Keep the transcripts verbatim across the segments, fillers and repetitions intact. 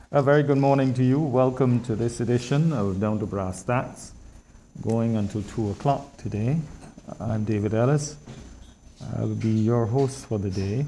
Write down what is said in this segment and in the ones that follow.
A very good morning to you. Welcome to this edition of Down to Brass Tacks, going until two o'clock today. I'm David Ellis. I'll be your host for the day.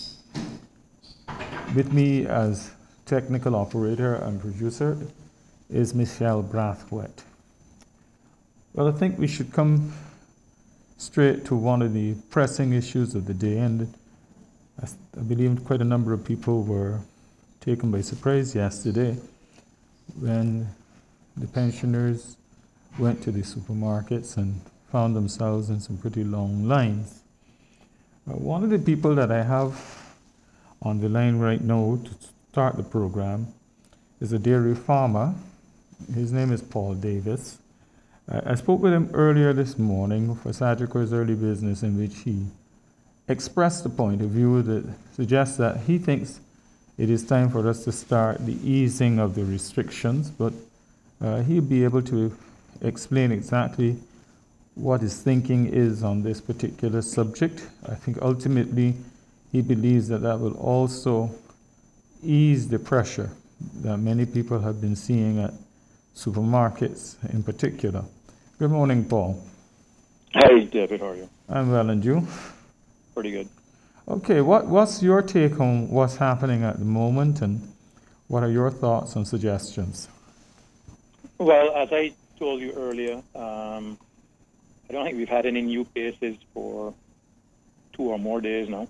With me as technical operator and producer is Michelle Brathwaite. Well, I think we should come straight to one of the pressing issues of the day, and I believe quite a number of people were taken by surprise yesterday when the pensioners went to the supermarkets and found themselves in some pretty long lines. Uh, one of the people that I have on the line right now to start the program is a dairy farmer. His name is Paul Davis. Uh, I spoke with him earlier this morning for Sagicors Early Business, in which he expressed a point of view that suggests that he thinks it is time for us to start the easing of the restrictions, but uh, he'll be able to explain exactly what his thinking is on this particular subject. I think ultimately he believes that that will also ease the pressure that many people have been seeing at supermarkets in particular. Good morning, Paul. Hey, David, how are you? I'm well, and you? Pretty good. Okay, what, what's your take on what's happening at the moment, and what are your thoughts and suggestions? Well, as I told you earlier, um, I don't think we've had any new cases for two or more days now.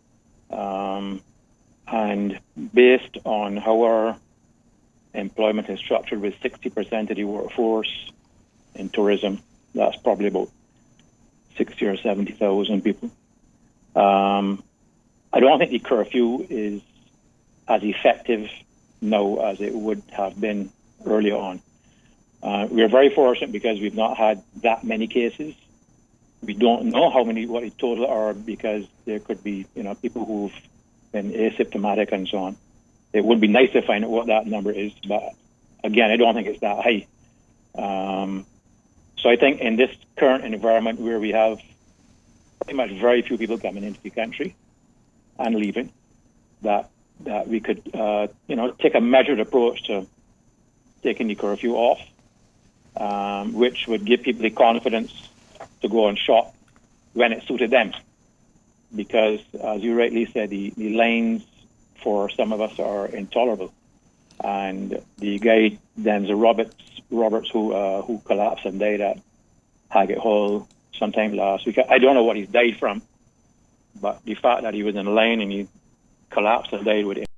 Um, and based on how our employment is structured with sixty percent of the workforce in tourism, that's probably about sixty or seventy thousand people. Um, I don't think the curfew is as effective now as it would have been earlier on. Uh, we're very fortunate because we've not had that many cases. We don't know how many, what the total are, because there could be, you know, people who've been asymptomatic and so on. It would be nice to find out what that number is, but again, I don't think it's that high. Um, so I think in this current environment where we have pretty much very few people coming into the country and leaving, that that we could, uh, you know, take a measured approach to taking the curfew off, um, which would give people the confidence to go and shop when it suited them. Because, as you rightly said, the, the lines for some of us are intolerable. And the guy, Denzel Roberts, Roberts who uh, who collapsed and died at Haggett Hall sometime last week. I don't know what he's died from, but the fact that he was in a line and he collapsed and died with it,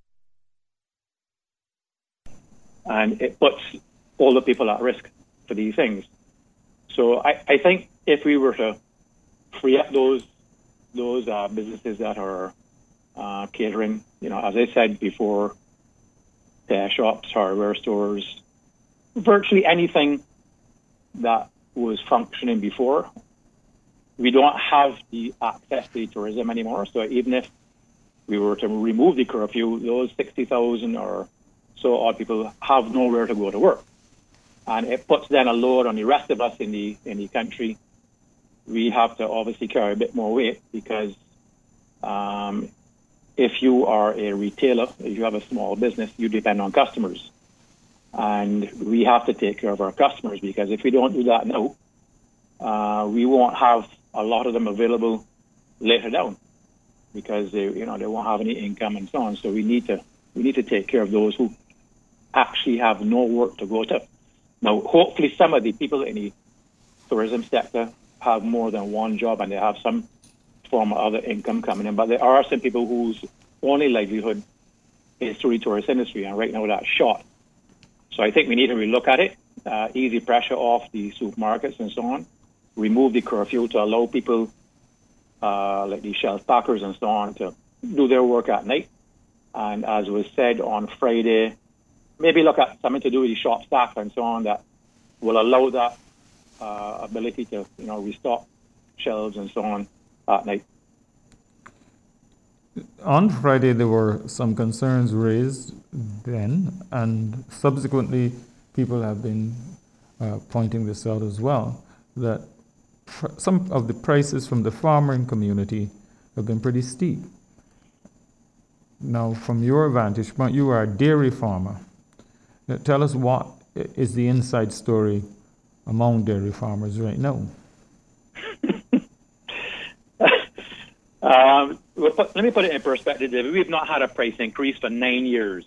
and it puts all the people at risk for these things. So I, I think if we were to free up those those uh, businesses that are uh, catering, you know, as I said before, hair shops, hardware stores, virtually anything that was functioning before. We don't have the access to tourism anymore, so even if we were to remove the curfew, those sixty thousand or so odd people have nowhere to go to work. And it puts then a load on the rest of us in the in the country. We have to obviously carry a bit more weight because um, if you are a retailer, if you have a small business, you depend on customers. And we have to take care of our customers, because if we don't do that now, uh, we won't have a lot of them available later down, because they, you know, they won't have any income and so on. So we need to we need to take care of those who actually have no work to go to. Now, hopefully, some of the people in the tourism sector have more than one job and they have some form of other income coming in. But there are some people whose only livelihood is through the tourist industry, and right now that's short. So I think we need to relook at it, uh, ease the pressure off the supermarkets and so on, remove the curfew to allow people uh, like the shelf packers and so on to do their work at night. And as was said on Friday, maybe look at something to do with the shop staff and so on that will allow that uh, ability to, you know, restock shelves and so on at night. On Friday, there were some concerns raised then, and subsequently, people have been uh, pointing this out as well, that pr- some of the prices from the farming community have been pretty steep. Now, from your vantage point, you are a dairy farmer. Now, tell us what is the inside story among dairy farmers right now. um, well, put, let me put it in perspective, David. We've not had a price increase for nine years.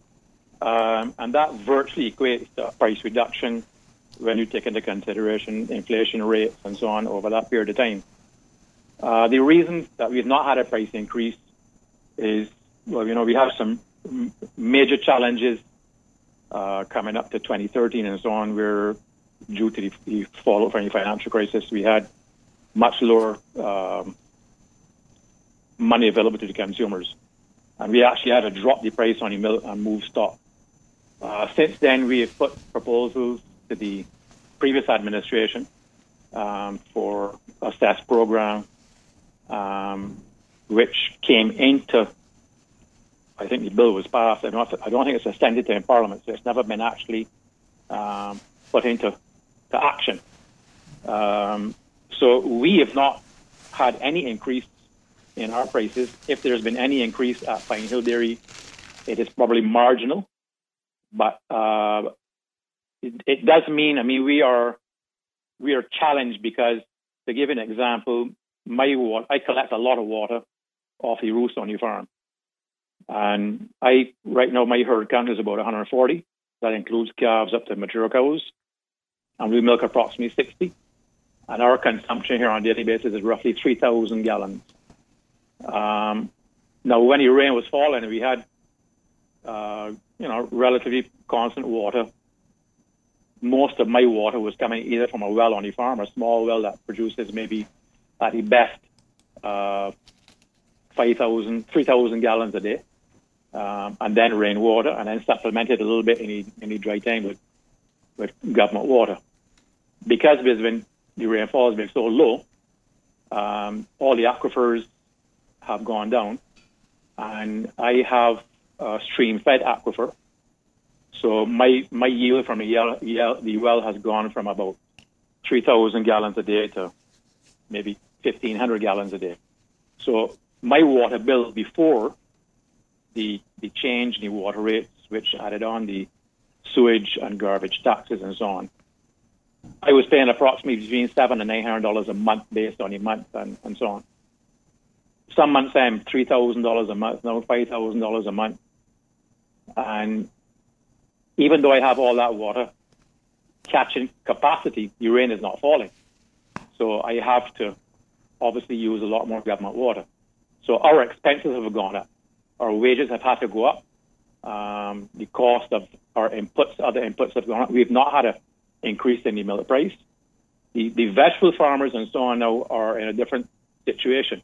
Um, and that virtually equates to a price reduction when you take into consideration inflation rates and so on over that period of time. Uh, the reason that we've not had a price increase is, well, you know, we have some m- major challenges uh, coming up to twenty thirteen and so on, where due to the, the fallout from the financial crisis, we had much lower um, money available to the consumers. And we actually had to drop the price on the milk and move stock. Uh, since then, we have put proposals to the previous administration um, for a C E S program, um, which came into, I think the bill was passed. I don't, I don't think it's extended to in Parliament, so it's never been actually um, put into to action. Um, so we have not had any increase in our prices. If there's been any increase at Pine Hill Dairy, it is probably marginal. But uh, it, it does mean, I mean, we are we are challenged because, to give an example, my water, I collect a lot of water off the roost on the farm. And I, right now, my herd count is about one hundred forty. That includes calves up to mature cows. And we milk approximately sixty. And our consumption here on a daily basis is roughly three thousand gallons. Um, now, when the rain was falling, we had Uh, you know, relatively constant water. Most of my water was coming either from a well on the farm, a small well that produces maybe at the best uh, five thousand, three thousand gallons a day, um, and then rainwater, and then supplemented a little bit in the, in the dry time with, with government water. Because there's been, the rainfall has been so low, um, all the aquifers have gone down, and I have Uh, stream-fed aquifer. So my my yield from the, yell, yell, the well has gone from about three thousand gallons a day to maybe fifteen hundred gallons a day. So my water bill before the the change in the water rates, which added on the sewage and garbage taxes and so on, I was paying approximately between seven and nine hundred dollars a month based on the month and, and so on. Some months I'm three thousand dollars a month, now five thousand dollars a month. And even though I have all that water catching capacity, the rain is not falling. So I have to obviously use a lot more government water. So our expenses have gone up. Our wages have had to go up. Um, the cost of our inputs, other inputs have gone up. We've not had an increase in the milk price. The, the vegetable farmers and so on now are in a different situation.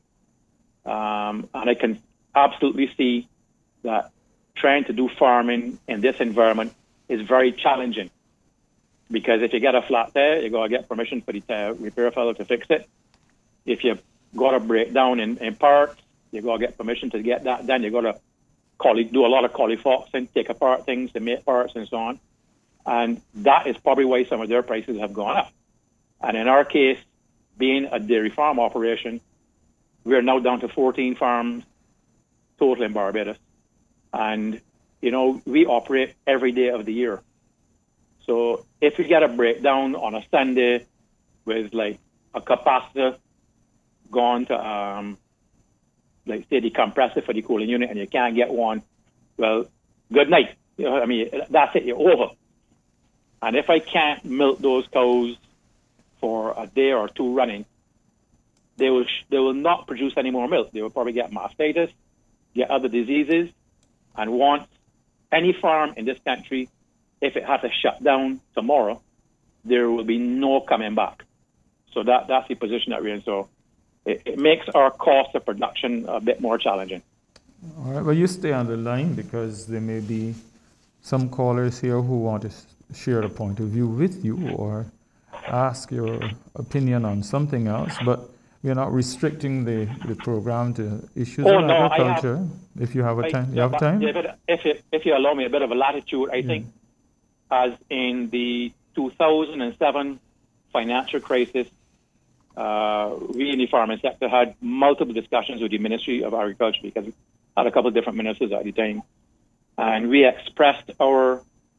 Um, and I can absolutely see that trying to do farming in this environment is very challenging, because if you get a flat tire, you got to get permission for the tire repair fellow to fix it. If you've got a breakdown in, in parts, you got to get permission to get that done. You got to collie, do a lot of collifoxing, take apart things to make parts and so on. And that is probably why some of their prices have gone up. And in our case, being a dairy farm operation, we're now down to fourteen farms total in Barbados. And, you know, we operate every day of the year. So if we get a breakdown on a Sunday with, like, a capacitor gone to, um, like, say, the compressor for the cooling unit, and you can't get one, well, good night. You know, I mean, that's it, you're over. And if I can't milk those cows for a day or two running, they will, sh- they will not produce any more milk. They will probably get mastitis, get other diseases. And want any farm in this country, if it had to shut down tomorrow, there will be no coming back. So that that's the position that we're in. So it, it makes our cost of production a bit more challenging. All right. Well, you stay on the line, because there may be some callers here who want to share a point of view with you or ask your opinion on something else. But we're not restricting the, the program to issues oh, of no, agriculture. Have, if you have a I, time, you yeah, have time. David, if you, if you allow me a bit of a latitude, I yeah. think, as in the two thousand seven financial crisis, uh, we in the farming sector had multiple discussions with the Ministry of Agriculture, because we had a couple of different ministers at the time, and we expressed our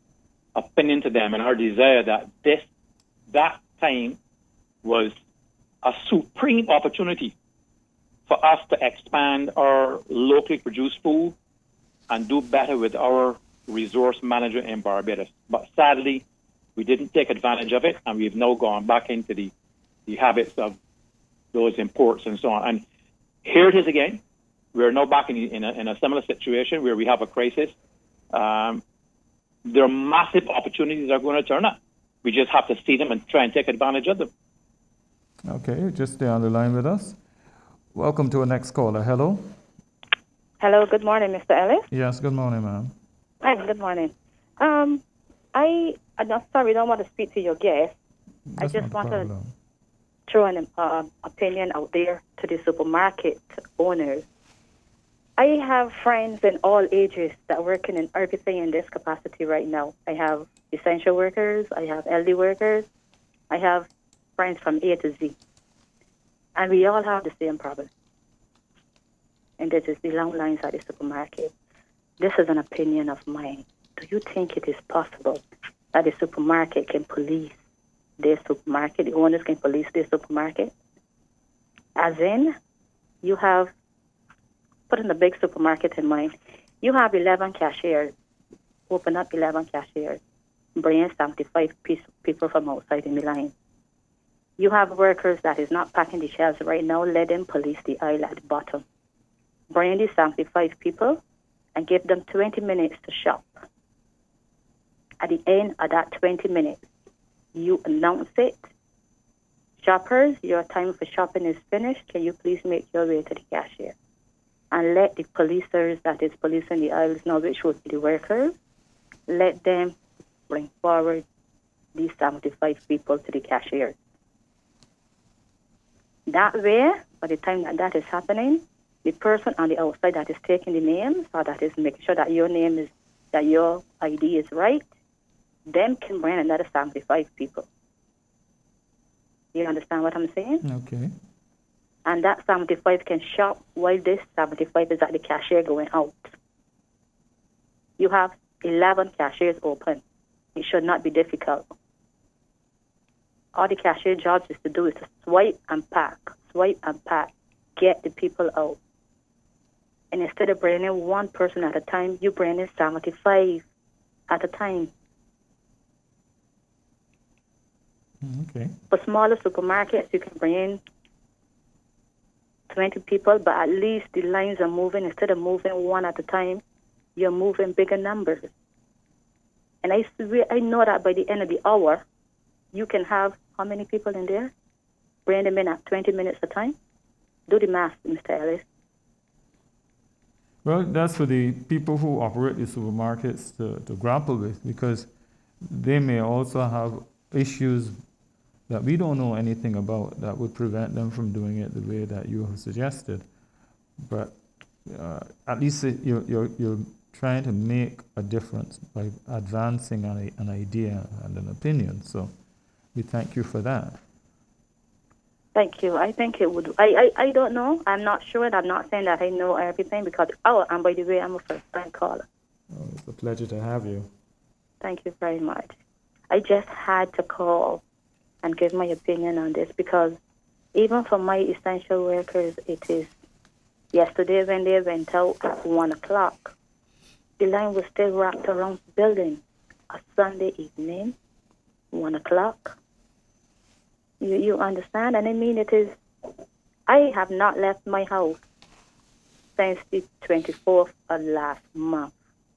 opinion to them and our desire that this, that time was a supreme opportunity for us to expand our locally produced food and do better with our resource manager in Barbados. But sadly, we didn't take advantage of it, and we've now gone back into the, the habits of those imports and so on. And here it is again. We're now back in, in, a, in a similar situation where we have a crisis. Um, there are massive opportunities that are going to turn up. We just have to see them and try and take advantage of them. Okay, just stay on the line with us. Welcome to our next caller. Hello. Hello, good morning, Mister Ellis. Yes, good morning, ma'am. Hi, good morning. Um, I, I'm not sorry, I don't want to speak to your guest. That's I just not a want to problem. throw an uh, opinion out there to the supermarket owners. I have friends in all ages that are working in everything in this capacity right now. I have essential workers, I have elderly workers, I have friends from A to Z. And we all have the same problem. And that is the long lines at the supermarket. This is an opinion of mine. Do you think it is possible that the supermarket can police their supermarket, the owners can police their supermarket? As in, you have, put in the big supermarket in mind, you have eleven cashiers, open up eleven cashiers, bring in seventy-five people from outside in the line. You have workers that is not packing the shelves right now, let them police the aisle at the bottom. Bring in the seventy-five people and give them twenty minutes to shop. At the end of that twenty minutes, you announce it. Shoppers, your time for shopping is finished. Can you please make your way to the cashier? And let the policers that is policing the aisles know, which would be the workers, let them bring forward these seventy-five people to the cashiers. That way, by the time that that is happening, the person on the outside that is taking the names, or that is making sure that your name is, that your I D is right, them can bring another seventy-five people. You understand what I'm saying? Okay. And that seventy-five can shop while this seventy-five is at the cashier going out. You have eleven cashiers open. It should not be difficult. All the cashier jobs is to do is to swipe and pack, swipe and pack, get the people out. And instead of bringing one person at a time, you bring in seventy-five at a time. Okay. For smaller supermarkets, you can bring in twenty people, but at least the lines are moving. Instead of moving one at a time, you're moving bigger numbers. And I, I know that by the end of the hour, you can have how many people in there? Bring them in at twenty minutes a time? Do the math, Mister Ellis. Well, that's for the people who operate the supermarkets to, to grapple with, because they may also have issues that we don't know anything about that would prevent them from doing it the way that you have suggested. But uh, at least it, you're, you're, you're trying to make a difference by advancing an, an idea and an opinion. So we thank you for that. Thank you. I think it would. I, I, I don't know. I'm not sure. And I'm not saying that I know everything because, oh, and by the way, I'm a first-time caller. Oh, it's a pleasure to have you. Thank you very much. I just had to call and give my opinion on this because even for my essential workers, it is yesterday when they went out at one o'clock, the line was still wrapped around the building. A Sunday evening, one o'clock. You you understand? And I mean, it is, I have not left my house since the twenty-fourth of last month.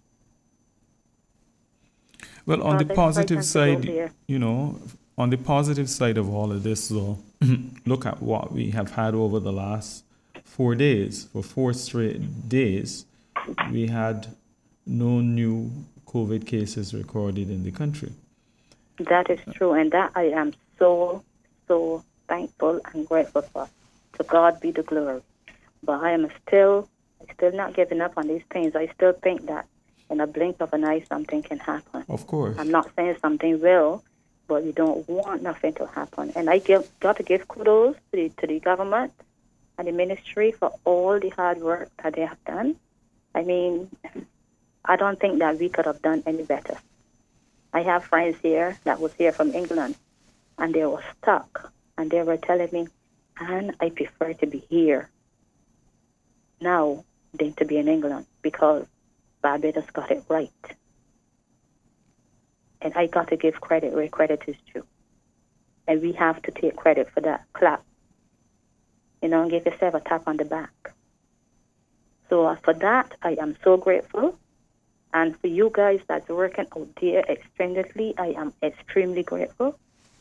Well, on So the that's positive right time to go side, there. you know, on the positive side of all of this, though, look at what we have had over the last four days. For four straight days, we had no new COVID cases recorded in the country. That is true, and that I am so, so thankful and grateful for. To God be the glory. But I am still, still not giving up on these things. I still think that in a blink of an eye, something can happen. Of course. I'm not saying something will, but we don't want nothing to happen. And I give, got to give kudos to the, to the government and the ministry for all the hard work that they have done. I mean, I don't think that we could have done any better. I have friends here that was here from England, and they were stuck, and they were telling me, and I prefer to be here now than to be in England because Barbados got it right. And I got to give credit where credit is due. And we have to take credit for that. Clap. You know, and give yourself a tap on the back. So uh, for that, I am so grateful. And for you guys that's working out there extendedly, I am extremely grateful.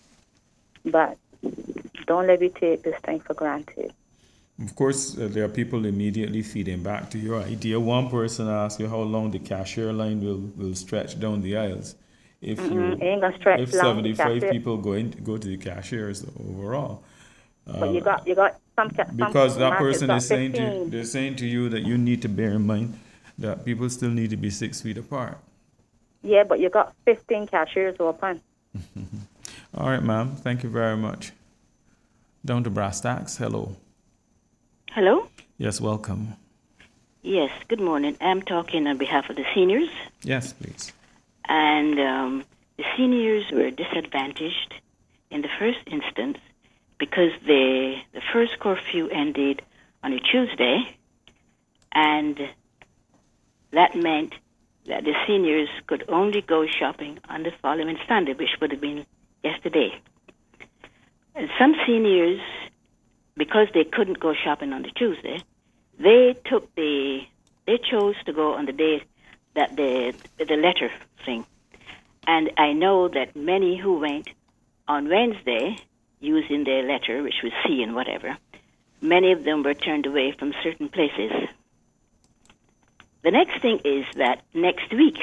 But don't let me take this thing for granted. Of course, uh, there are people immediately feeding back to your idea. One person asked you how long the cashier line will, will stretch down the aisles. If Mm-hmm. you, It ain't gonna stretch if long, seventy-five cashier. people go in, go to the cashiers overall, uh, But you got you got some ca- some because that markets person got is saying to fifteen. they're saying to you that you need to bear in mind that people still need to be six feet apart. Yeah, but you got fifteen cashiers open. All right, ma'am. Thank you very much. Down to brass tacks. Hello. Hello? Yes, welcome. Yes, good morning. I'm talking on behalf of the seniors. Yes, please. And um, the seniors were disadvantaged in the first instance because the, the first curfew ended on a Tuesday, and that meant that the seniors could only go shopping on the following Sunday, which would have been yesterday. And some seniors, because they couldn't go shopping on the Tuesday, they took the, they chose to go on the day that the, the letter thing. And I know that many who went on Wednesday using their letter, which was C and whatever, many of them were turned away from certain places. The next thing is that next week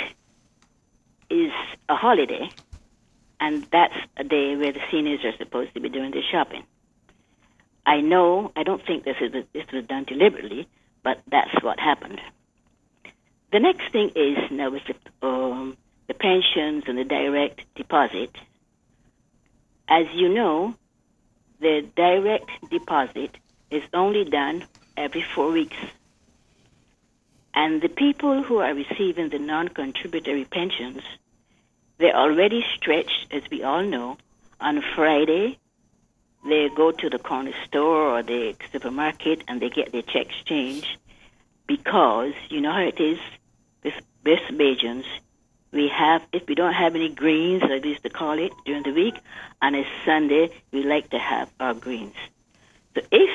is a holiday, and that's a day where the seniors are supposed to be doing their shopping. I know, I don't think this is this was done deliberately, but that's what happened. The next thing is now with the, um, the pensions and the direct deposit. As you know, the direct deposit is only done every four weeks. And the people who are receiving the non-contributory pensions, they're already stretched, as we all know. On Friday, they go to the corner store or the supermarket and they get their checks changed because, you know how it is, with West Bajans, we have, if we don't have any greens, as we used to call it, during the week, on a Sunday, we like to have our greens. So if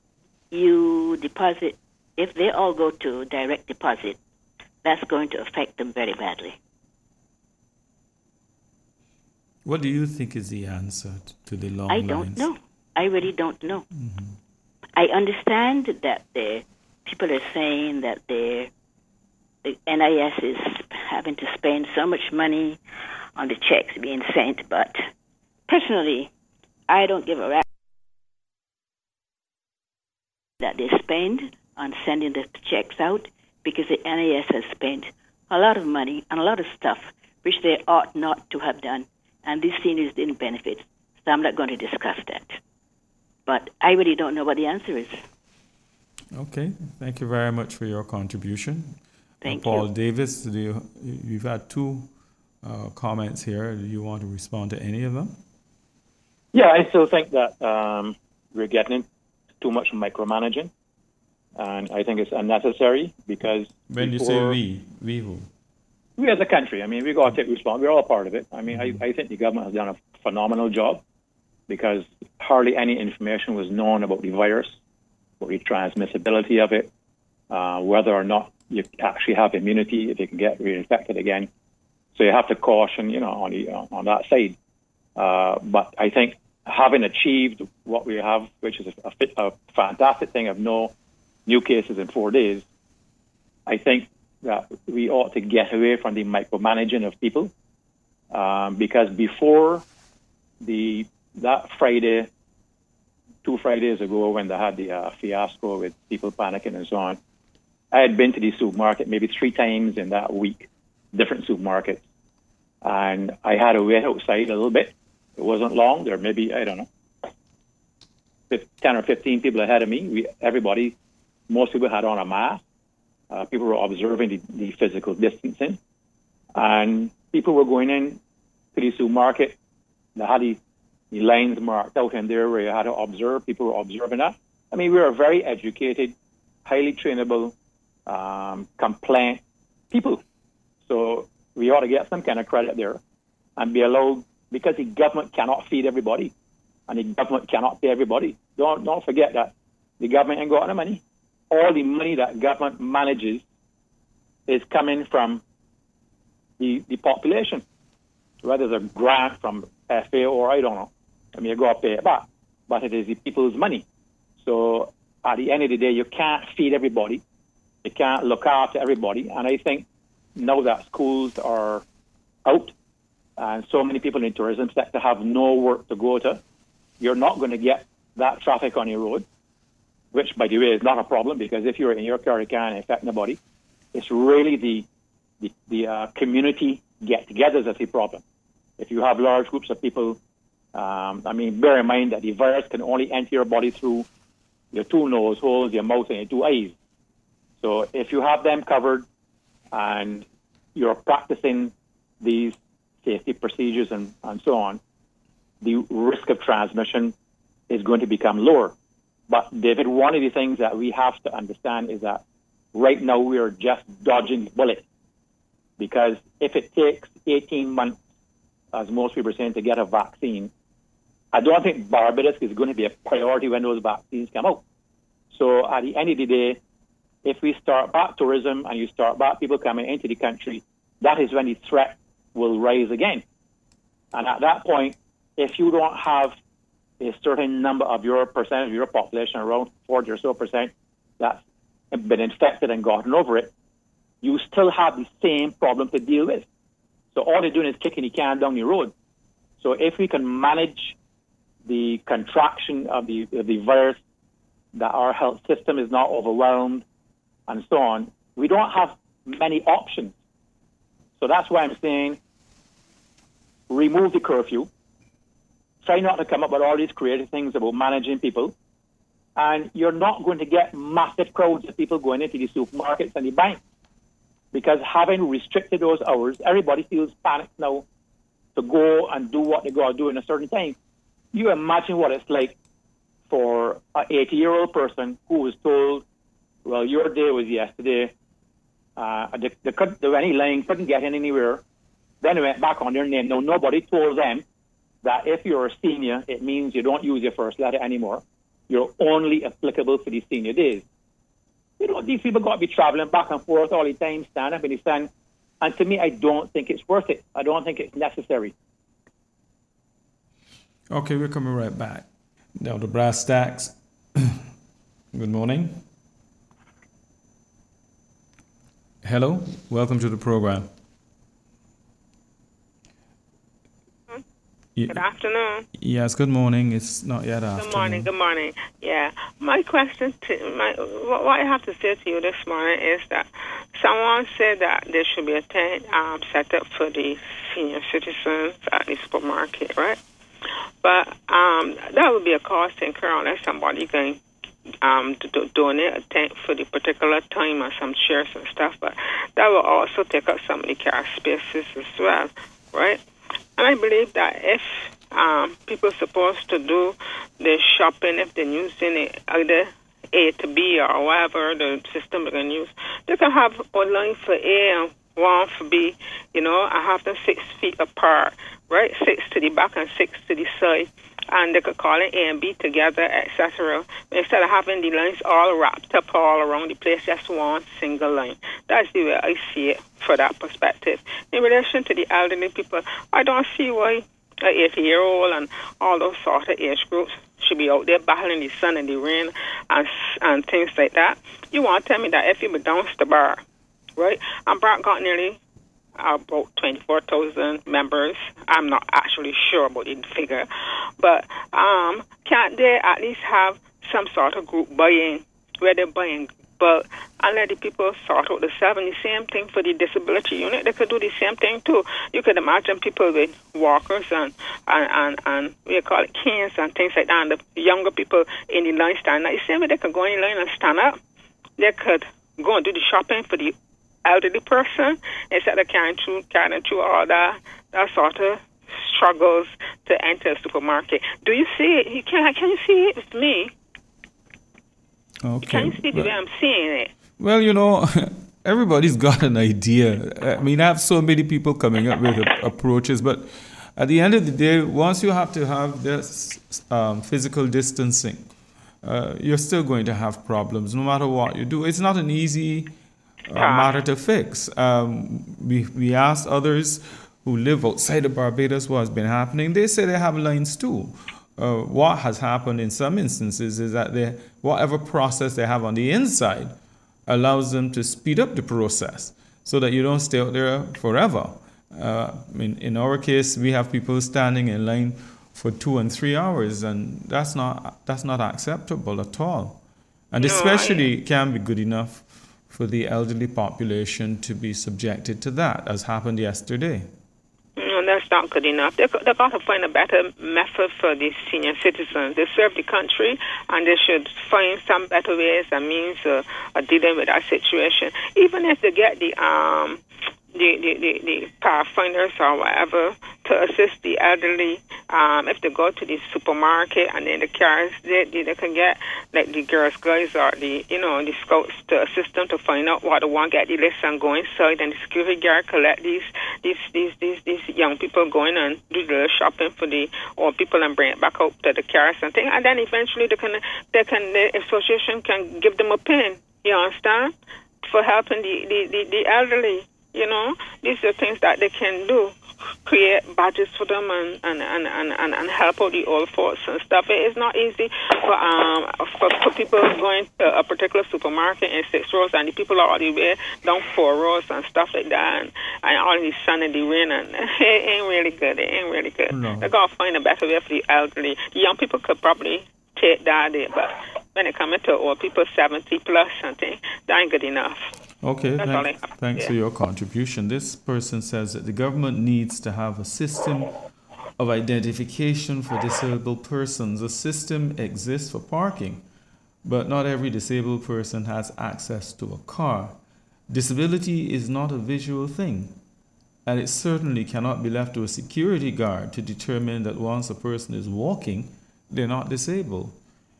you deposit, if they all go to direct deposit, that's going to affect them very badly. What do you think is the answer to the long I lines? don't know. I really don't know. Mm-hmm. I understand that the people are saying that the, the N I S is having to spend so much money on the checks being sent, but personally, I don't give a rap that they spend on sending the checks out because the N I S has spent a lot of money on a lot of stuff which they ought not to have done, and these seniors didn't benefit. So I'm not going to discuss that. But I really don't know what the answer is. Okay, thank you very much for your contribution. Thank uh, Paul you. Davis, do you, you've had two uh, comments here. Do you want to respond to any of them? Yeah, I still think that um, we're getting into too much micromanaging, and I think it's unnecessary because When you say before- we, we who? we as a country, I mean, we got to take responsibility. We're all part of it. I mean, I, I think the government has done a phenomenal job because hardly any information was known about the virus, about the transmissibility of it, uh, whether or not you actually have immunity if you can get reinfected again. So you have to caution, you know, on the, uh, on that side. Uh, but I think having achieved what we have, which is a, a, a fantastic thing of no new cases in four days, I think that we ought to get away from the micromanaging of people, um, because before the that Friday, two Fridays ago when they had the uh, fiasco with people panicking and so on, I had been to the supermarket maybe three times in that week, different supermarkets, and I had to wait outside a little bit. It wasn't long. There may be, I don't know, ten or fifteen people ahead of me. We, everybody, most people had on a mask. Uh, people were observing the, the physical distancing, and people were going in to the supermarket. They had the, the lines marked out in there where you had to observe. People were observing that. I mean, we are very educated, highly trainable, um, compliant people. So we ought to get some kind of credit there and be allowed, because the government cannot feed everybody and the government cannot pay everybody. Don't, don't forget that the government ain't got any money. All the money that government manages is coming from the, the population, whether it's a grant from F A O or I don't know. I mean, you got to pay it back, but it is the people's money. So at the end of the day, you can't feed everybody. You can't look after everybody. And I think now that schools are out and so many people in the tourism sector have no work to go to, you're not going to get that traffic on your road, which, by the way, is not a problem, because if you're in your car, it can't affect nobody. It's really the the, the uh, community get-togethers that's the problem. If you have large groups of people, um, I mean, bear in mind that the virus can only enter your body through your two nose holes, your mouth, and your two eyes. So if you have them covered and you're practicing these safety procedures and, and so on, the risk of transmission is going to become lower. But, David, one of the things that we have to understand is that right now we are just dodging the bullet. Because if it takes eighteen months, as most people are saying, to get a vaccine, I don't think Barbados is going to be a priority when those vaccines come out. So at the end of the day, if we start back tourism and you start back people coming into the country, that is when the threat will rise again. And at that point, if you don't have a certain number of your percentage of your population, around forty or so percent, that's been infected and gotten over it, you still have the same problem to deal with. So all they're doing is kicking the can down the road. So if we can manage the contraction of the, of the virus, that our health system is not overwhelmed, and so on, we don't have many options. So that's why I'm saying remove the curfew. Try not to come up with all these creative things about managing people. And you're not going to get massive crowds of people going into the supermarkets and the banks. Because having restricted those hours, everybody feels panicked now to go and do what they got to do in a certain time. You imagine what it's like for an eighty-year-old person who was told, well, your day was yesterday. Uh, they, they couldn't do any line, couldn't get in anywhere. Then they went back on their name. Now, nobody told them that if you're a senior, it means you don't use your first letter anymore. You're only applicable for the senior days. You know, these people got to be traveling back and forth all the time, stand up in the sun. And to me, I don't think it's worth it. I don't think it's necessary. Okay, we're coming right back. Now, the brass tacks. Good morning. Hello, welcome to the program. Good afternoon. Yes, good morning. It's not yet afternoon. Good morning, good morning. Yeah, my question, to my what I have to say to you this morning is that someone said that there should be a tent um, set up for the senior citizens at the supermarket, right? But um, that would be a cost incurred unless somebody can um, do, donate a tent for the particular time or some chairs and stuff. But that will also take up some of the car spaces as well, right? And I believe that if um, people are supposed to do the shopping, if they're using it, either A to B or whatever the system they're going to use, they can have one line for A and one for B, you know, and have them six feet apart, right? Six to the back and six to the side. And they could call it A and B together, et cetera. Instead of having the lines all wrapped up all around the place, just one single line. That's the way I see it for that perspective. In relation to the elderly people, I don't see why an eighty-year-old and all those sort of age groups should be out there battling the sun and the rain and and things like that. You want to tell me that if you were down to the bar, right, and Brock got nearly about twenty-four thousand members. I'm not actually sure about the figure. But um, can't they at least have some sort of group buying where they're buying bulk and let the people sort out themselves? And the same thing for the disability unit. They could do the same thing too. You could imagine people with walkers and, and, and, and what you call it, canes and things like that, and the younger people in the line stand. Now, the same way they could go in the line and stand up, they could go and do the shopping for the elderly person instead of carrying through, carrying through all that, that sort of struggles to enter a supermarket. Do you see it? You can, can you see it with me? Okay. Can you see the way I'm seeing it? Well, you know, everybody's got an idea. I mean, I have so many people coming up with a- approaches, but at the end of the day, once you have to have this um, physical distancing, uh, you're still going to have problems no matter what you do. It's not an easy uh, matter to fix. Um, we, we asked others who live outside of Barbados what has been happening. They say they have lines too. Uh, what has happened in some instances is that they, whatever process they have on the inside allows them to speed up the process so that you don't stay out there forever. Uh, I mean, in our case, we have people standing in line for two and three hours, and that's not that's not acceptable at all. And No, especially, it can be good enough for the elderly population to be subjected to that, as happened yesterday. No, that's not good enough. They they got to find a better method for these senior citizens. They serve the country, and they should find some better ways and means uh, of dealing with that situation. Even if they get the um the the, the, the pathfinders or whatever to assist the elderly, um, if they go to the supermarket and then the cars, they, they they can get like the girls guys or the you know the scouts to assist them to find out what they want, get the list and go inside, and the security guard collect these these these these these young people going and do the shopping for the or people and bring it back out to the cars and thing, and then eventually they can they can the association can give them a pin. You understand? For helping the the, the, the elderly. You know, these are things that they can do, create badges for them and, and, and, and, and, and help out the old folks and stuff. It is not easy for um for, for people going to a particular supermarket in six rows and the people are all the way down four rows and stuff like that, and, and all the sun and the rain, and it ain't really good. It ain't really good. No. They gotta find a better way for the elderly. The young people could probably take that day, but when it comes to old people seventy plus something, that ain't good enough. Okay, That's all I thanks, have. thanks Yeah. for your contribution. This person says that the government needs to have a system of identification for disabled persons. A system exists for parking, but not every disabled person has access to a car. Disability is not a visual thing, and it certainly cannot be left to a security guard to determine that once a person is walking, they're not disabled.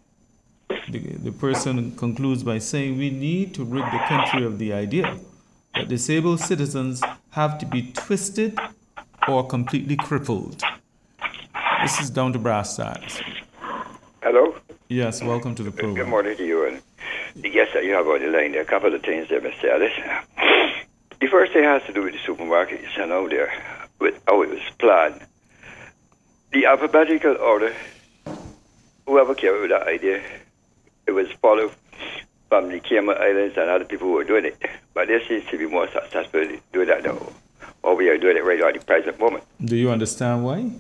The, the person concludes by saying we need to rid the country of the idea that disabled citizens have to be twisted or completely crippled. This is down to brass tacks. Hello? Yes, welcome to the program. Good morning to you and the guests that you have on the line. There are a couple of things there, Mister Ellis. The first thing has to do with the supermarket you sent out there, with how it was planned. The alphabetical order, whoever came up with that idea, it was followed from the Cayman Islands and other people who were doing it. But there seems to be more successful doing that now, or we are doing it right at the present moment. Do you understand why?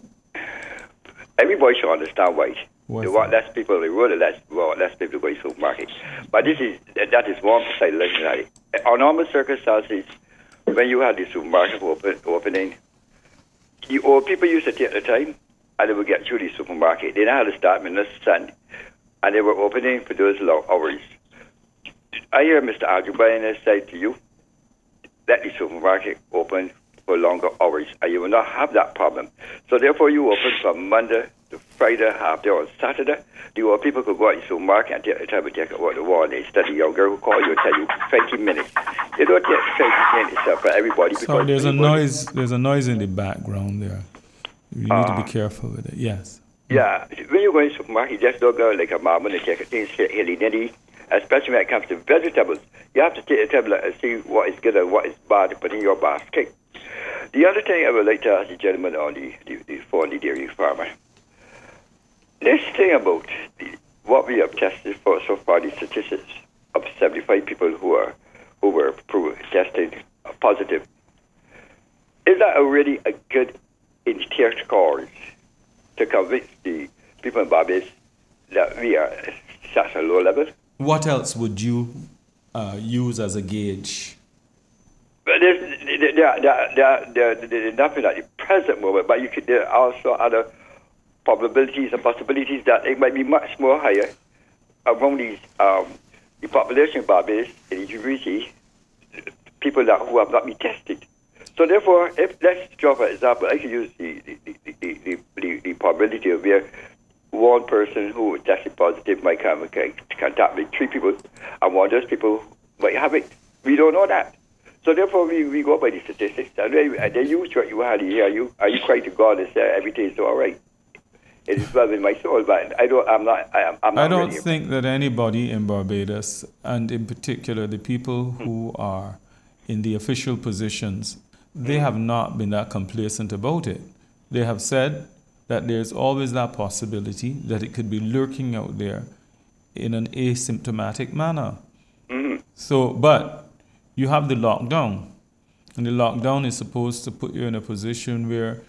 Everybody should understand why. What's They want that? less people on the road, and less, well, less people going to the supermarket. But this is that is one side of it. On normal circumstances, when you had the supermarket open, opening, the old people used to take the time, and they would get through the supermarket. They didn't have to start in the sun, and they were opening for those long hours. I hear Mister Andrew Bryan say to you, let the supermarket open for longer hours, and you will not have that problem. So therefore, you open from Monday to Friday, half day on Saturday. The old people could go out to the supermarket and take the time to take out what they want. Instead, the young girl will call you and tell you twenty minutes. They don't take twenty minutes for everybody. So because there's a everybody- noise. There's a noise in the background there. You need to be careful with it. Yes. Yeah, when you go in the supermarket, you just don't go like a mom and take things hilly-nilly, especially when it comes to vegetables. You have to take a tablet and see what is good and what is bad to put in your basket. The other thing I would like to ask the gentleman on the, the, the phone, the dairy farmer, this thing about the, what we have tested for so far, the statistics of seventy-five people who are who were proved, tested positive, is that already a good indicator cause to convince the people in Barbados that we are such a low level? What else would you uh, use as a gauge? But there's, there, there, there, there, there's nothing at the present moment, but you could, there are also other probabilities and possibilities that it might be much more higher among these um, the population of Barbados in the community, people that who have not been tested. So therefore, if let's draw for example, I could use the the, the, the, the, the probability of where one person who tested positive might come and contact me, three people, and one of those people might have it. We don't know that. So therefore, we, we go by the statistics, and then, and then you use what you had here. Are you are you crying to God and say everything is all right? It is well in my soul, but I don't. I'm not. I, I'm not I don't ready. think that anybody in Barbados, and in particular the people who are in the official positions, they have not been that complacent about it. They have said that there's always that possibility that it could be lurking out there in an asymptomatic manner. Mm-hmm. So, but you have the lockdown, and the lockdown is supposed to put you in a position where,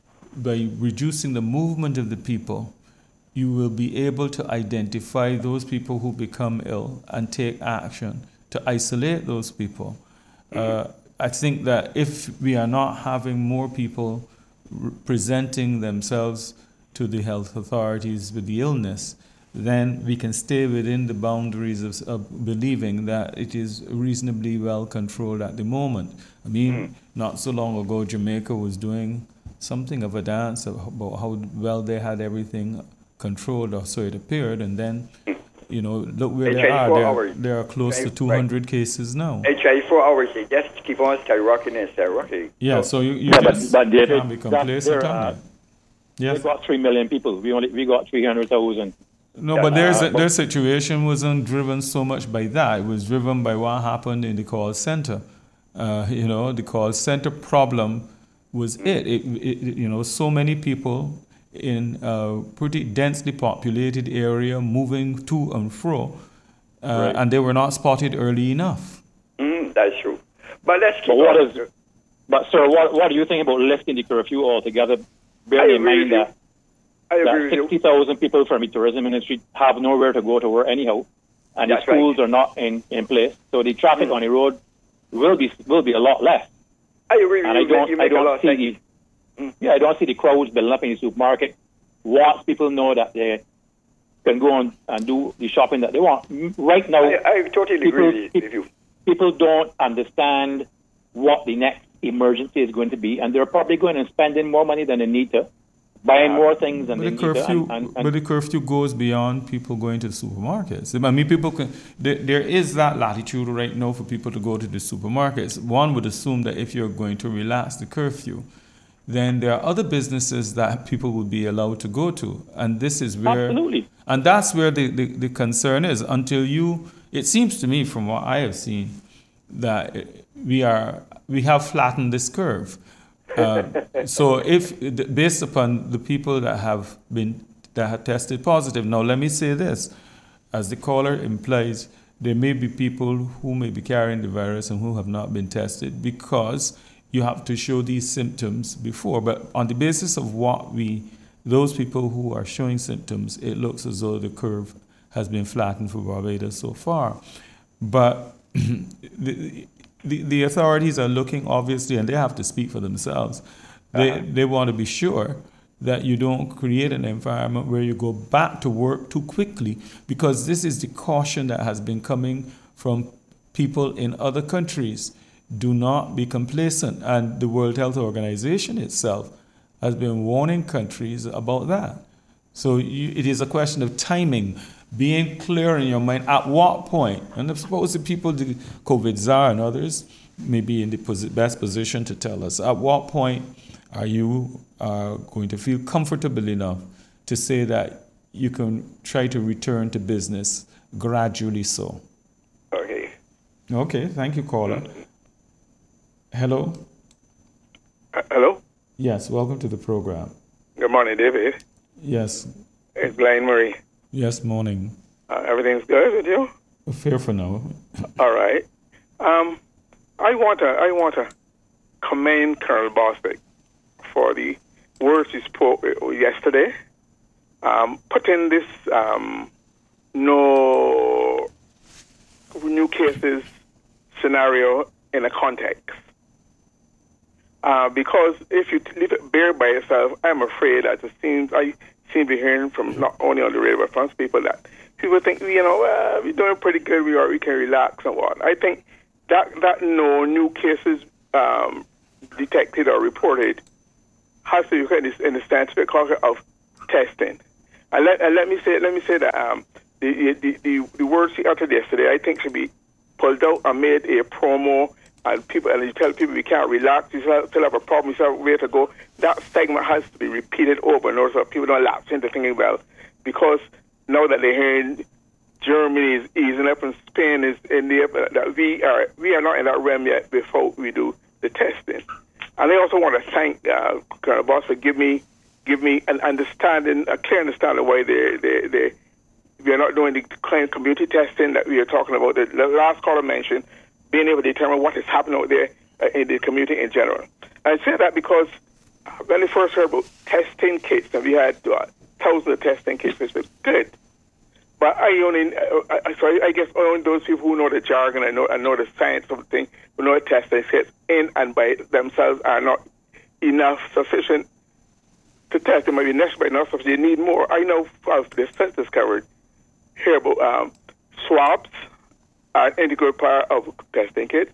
by reducing the movement of the people, you will be able to identify those people who become ill and take action to isolate those people. Uh, I think that if we are not having more people r- presenting themselves to the health authorities with the illness, then we can stay within the boundaries of, of believing that it is reasonably well controlled at the moment. I mean, mm. not so long ago, Jamaica was doing something of a dance about how well they had everything controlled, or so it appeared, and then, you know, look where in they are. They're, they are close to two hundred right. cases now. In twenty-four hours, they just keep on skyrocketing and skyrocketing. Yeah, so, so you, you yeah, just but, but David, can't be complacent on that. Yes. We got three million people. We only we got three hundred thousand. No, but there's a, their situation wasn't driven so much by that. It was driven by what happened in the call center. Uh, you know, the call center problem was it. It, it. You know, so many people in a pretty densely populated area moving to and fro, uh, right. and they were not spotted early enough. Mm, that's true. But let's keep but what on. Is, but, sir, what, what do you think about lifting the curfew altogether? Bearing in mind that that sixty thousand people from the tourism industry have nowhere to go to work anyhow, and That's the schools right. are not in, in place, so the traffic mm. on the road will be will be a lot less. I agree with and you. I don't, you I don't see the, mm. yeah, I don't see the crowds building up in the supermarket. Once people know that they can go on and do the shopping that they want. Right now, I, I totally people, agree with you. People don't understand what the next emergency is going to be, and they're probably going and spending more money than they need to. Buying more things than but they the need curfew, to. And, and, and but the curfew goes beyond people going to the supermarkets. I mean, people can. There, there is that latitude right now for people to go to the supermarkets. One would assume that if you're going to relax the curfew, then there are other businesses that people would be allowed to go to, and this is where. Absolutely. And that's where the, the, the concern is. Until you, it seems to me, from what I have seen, that we are we have flattened this curve. Uh, so if based upon the people that have been that have tested positive, now let me say this, as the caller implies, there may be people who may be carrying the virus and who have not been tested because you have to show these symptoms before. But on the basis of what we, those people who are showing symptoms, it looks as though the curve has been flattened for Barbados so far. But the, The, the authorities are looking, obviously, and they have to speak for themselves. They uh-huh. they want to be sure that you don't create an environment where you go back to work too quickly, because this is the caution that has been coming from people in other countries. Do not be complacent. And the World Health Organization itself has been warning countries about that. So you, it is a question of timing. Being clear in your mind at what point, and I suppose the people, the COVID czar and others, may be in the posi- best position to tell us, at what point are you uh, going to feel comfortable enough to say that you can try to return to business gradually so? Okay. Okay, thank you, caller. Hello? Uh, hello? Yes, welcome to the program. Good morning, David. Yes. It's Glenn Murray. Yes, morning. Uh, everything's good with you? Fair for now. All right. Um, I want to I want to commend Colonel Bostic for the words he spoke yesterday, um, putting this um, no new cases scenario in a context. Uh, because if you leave it bare by itself, I'm afraid that it seems I. seem to be hearing from not only on the radio but from people that people think, you know, uh, we're doing pretty good, we are, we can relax and what. I think that that no new cases um, detected or reported has to be in the, in the scientific culture of testing. And let, and let me say let me say that um, the, the, the, the words he uttered yesterday, I think, should be pulled out and made a promo. And people, and you tell people we can't relax, you still, still have a problem, you still have a way to go. That segment has to be repeated over and over so people don't lapse into thinking, well, because now that they're hearing Germany is easing up and Spain is in the that we are we are not in that realm yet before we do the testing. And I also want to thank uh, Colonel Boss for give me give me an understanding, a clear understanding why they they they we are not doing the client community testing that we are talking about. The, the last caller mentioned being able to determine what is happening out there uh, in the community in general. And I say that because when I first heard about testing kits, and we had uh, thousands of testing kits, which was good. But I only, uh, so I, I guess only those people who know the jargon and know, and know the science of the thing, who know the testing kits in and by themselves are not enough, sufficient to test. It might be necessary, but not sufficient. You need more. I know of the since discovered here about um, swabs, are an integral part of testing kit.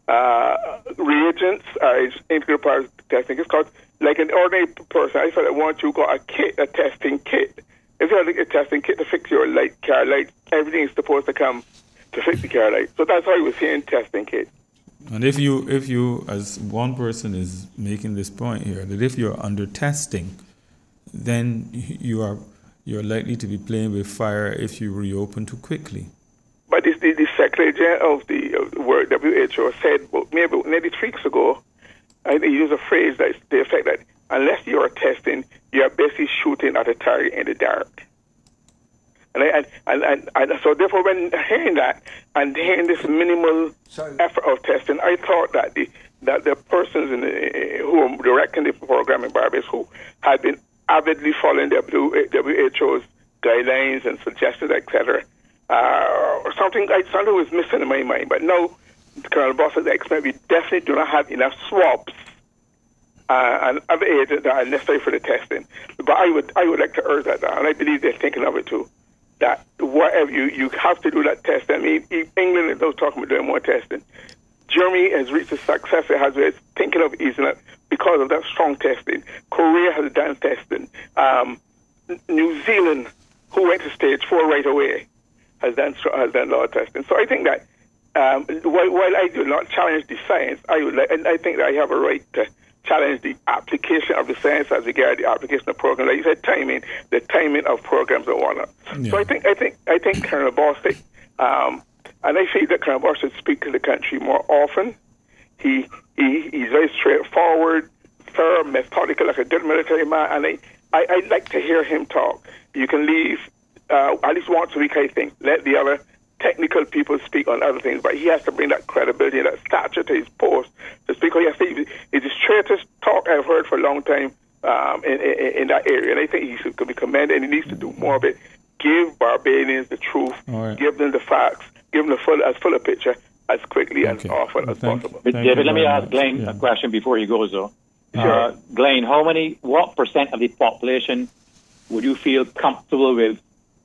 Uh, reagents are an integral part of testing kit. Because like an ordinary person, I felt I want you to got a kit, a testing kit. If you have a testing kit to fix your light, car light, everything is supposed to come to fix the car light. So that's why I was saying testing kit. And if you, if you, as one person is making this point here, that if you're under testing, then you are you're likely to be playing with fire if you reopen too quickly. But it's the, the Secretary General of the, of the World W H O said well, maybe maybe three weeks ago, I think he used a phrase that's the effect that unless you are testing, you are basically shooting at a target in the dark. And, I, and, and, and so therefore, when hearing that and hearing this minimal Sorry. effort of testing, I thought that the that the persons in the, who are directing the program in Barbados who had been avidly following W H O's guidelines and suggestions, et cetera, uh, or something, something was missing in my mind. But now, Colonel Boss has explained we definitely do not have enough swabs Uh, and other agents that are necessary for the testing. But I would I would like to urge that, and I believe they're thinking of it too, that whatever you, you have to do that test. I mean, England is not talking about doing more testing. Germany has reached the success it has with thinking of easing up because of that strong testing. Korea has done testing. Um, New Zealand, who went to stage four right away, has done has done a lot of testing. So I think that um, while, while I do not challenge the science, I would like, and I think that I have a right to challenge the application of the science as regards the application of programs. Like you said, timing, the timing of programs and whatnot. Yeah. So I think I think I think Colonel Bostick, um, and I feel that Colonel Bostick should speak to the country more often. He he he's very straightforward, firm, methodical, like a good military man, and I I, I like to hear him talk. You can leave uh, at least once a week, I think. Let the other technical people speak on other things, but he has to bring that credibility and that stature to his post to speak. He has to, it's the straightest talk I've heard for a long time um, in, in, in that area, and I think he should be commended, and he needs to do more of it. Give Barbadians the truth, right. Give them the facts, give them the full, as full a picture as quickly okay. and often well, as thank, possible. Thank David, let me ask Glenn yeah. a question before he goes, though. Sure. Uh, Glenn, how many, what percent of the population would you feel comfortable with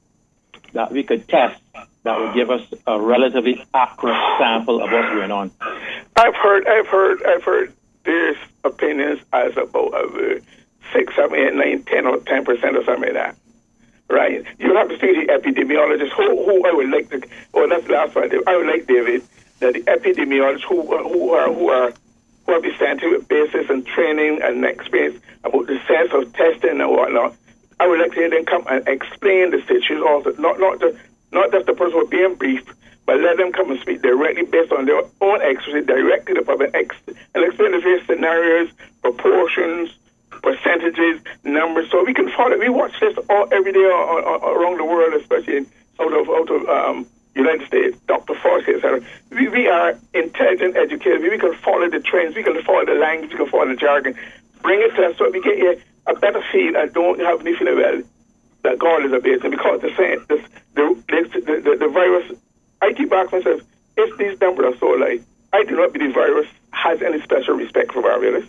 that we could test that would give us a relatively accurate sample of what's going on? I've heard, I've heard, I've heard there's opinions as about uh, six, seven, eight, nine, ten, or ten percent or something like that. Right? You have to see the epidemiologists who, who I would like to. Oh, that's the last one. I would like David that the epidemiologists who who are who are who have the scientific basis and training and experience about the sense of testing and whatnot. I would like to hear them come and explain the situation also, not not the. Not just the person who is being briefed, but let them come and speak directly based on their own expertise, directly to the public, ex- and explain the various scenarios, proportions, percentages, numbers, so we can follow. We watch this all every day all, all, all around the world, especially in, out of out of um, United States, Doctor Fauci, et cetera. We, we are intelligent educators. We can follow the trends. We can follow the language. We can follow the jargon. Bring it to us so we get here a better feel and don't have any feeling well that God is amazing, because the same, this, the, the, the, the virus, I keep asking myself, if these numbers are so light, I do not believe the virus has any special respect for Barbados.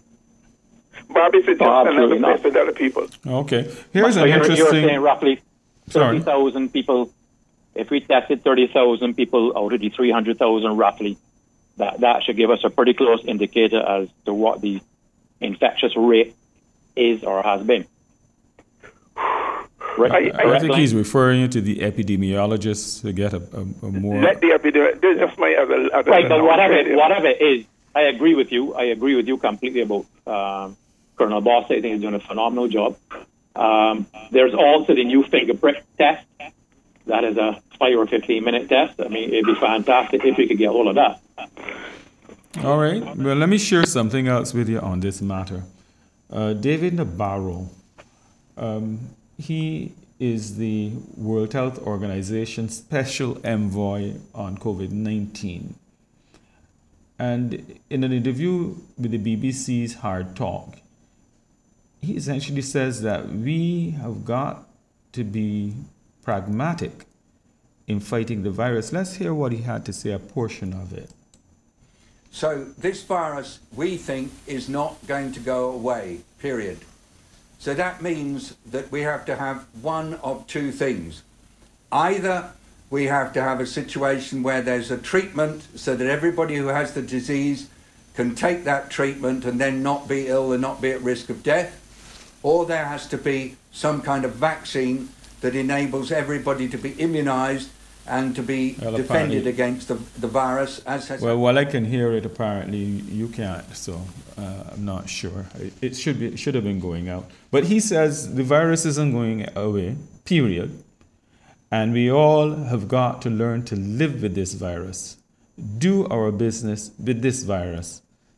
Barbados is just oh, another place with other people. Okay. Here's so an you're, interesting... You're saying roughly thirty thousand people, if we tested thirty thousand people out of the three hundred thousand roughly, that that should give us a pretty close indicator as to what the infectious rate is or has been. Right. I, I, I think he's referring you to the epidemiologists to get a, a, a more... Let the epidemiologist, just my other... other right, but whatever, whatever it is, I agree with you. I agree with you completely about um, Colonel Boss. I think he's doing a phenomenal job. Um, there's also the new finger prick test. That is a five or fifteen minute test. I mean, it'd be fantastic if we could get all of that. All right. Well, let me share something else with you on this matter. Uh, David Nabarro, um, he is the World Health Organization Special Envoy on COVID nineteen. And in an interview with the B B C's Hard Talk, he essentially says that we have got to be pragmatic in fighting the virus. Let's hear what he had to say, a portion of it. So this virus, we think, is not going to go away, period. So that means that we have to have one of two things. Either we have to have a situation where there's a treatment so that everybody who has the disease can take that treatment and then not be ill and not be at risk of death, or there has to be some kind of vaccine that enables everybody to be immunized and to be well, defended against the, the virus. As has well, while I can hear it, apparently you can't, so uh, I'm not sure. It, it should be, it should have been going out. But he says the virus isn't going away, period. And we all have got to learn to live with this virus, do our business with this virus,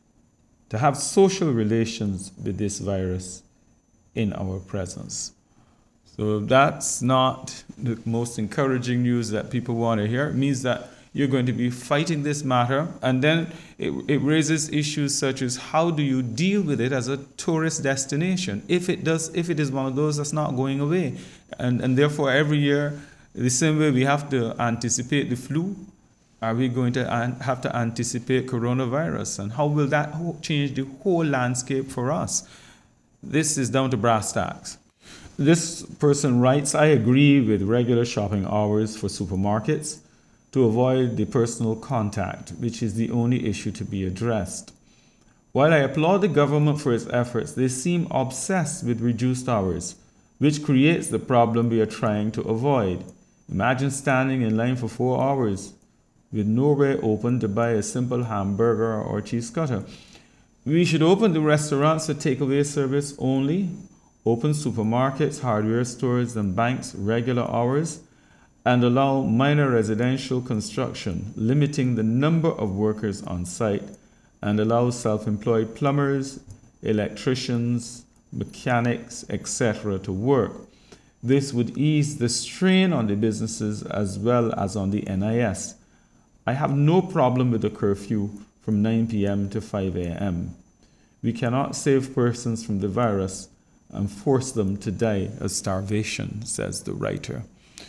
to have social relations with this virus in our presence. So that's not the most encouraging news that people want to hear. It means that you're going to be fighting this matter, and then it, it raises issues such as how do you deal with it as a tourist destination if it does, if it is one of those that's not going away, and and therefore every year the same way we have to anticipate the flu, are we going to an- have to anticipate coronavirus, and how will that ho- change the whole landscape for us? This is down to brass tacks. This person writes, I agree with regular shopping hours for supermarkets to avoid the personal contact, which is the only issue to be addressed. While I applaud the government for its efforts, they seem obsessed with reduced hours, which creates the problem we are trying to avoid. Imagine standing in line for four hours with nowhere open to buy a simple hamburger or cheese cutter. We should open the restaurants for takeaway service only, open supermarkets, hardware stores, and banks regular hours, and allow minor residential construction, limiting the number of workers on site, and allow self-employed plumbers, electricians, mechanics, et cetera to work. This would ease the strain on the businesses as well as on the N I S. I have no problem with a curfew from nine p.m. to five a.m. We cannot save persons from the virus and force them to die of starvation, says the writer.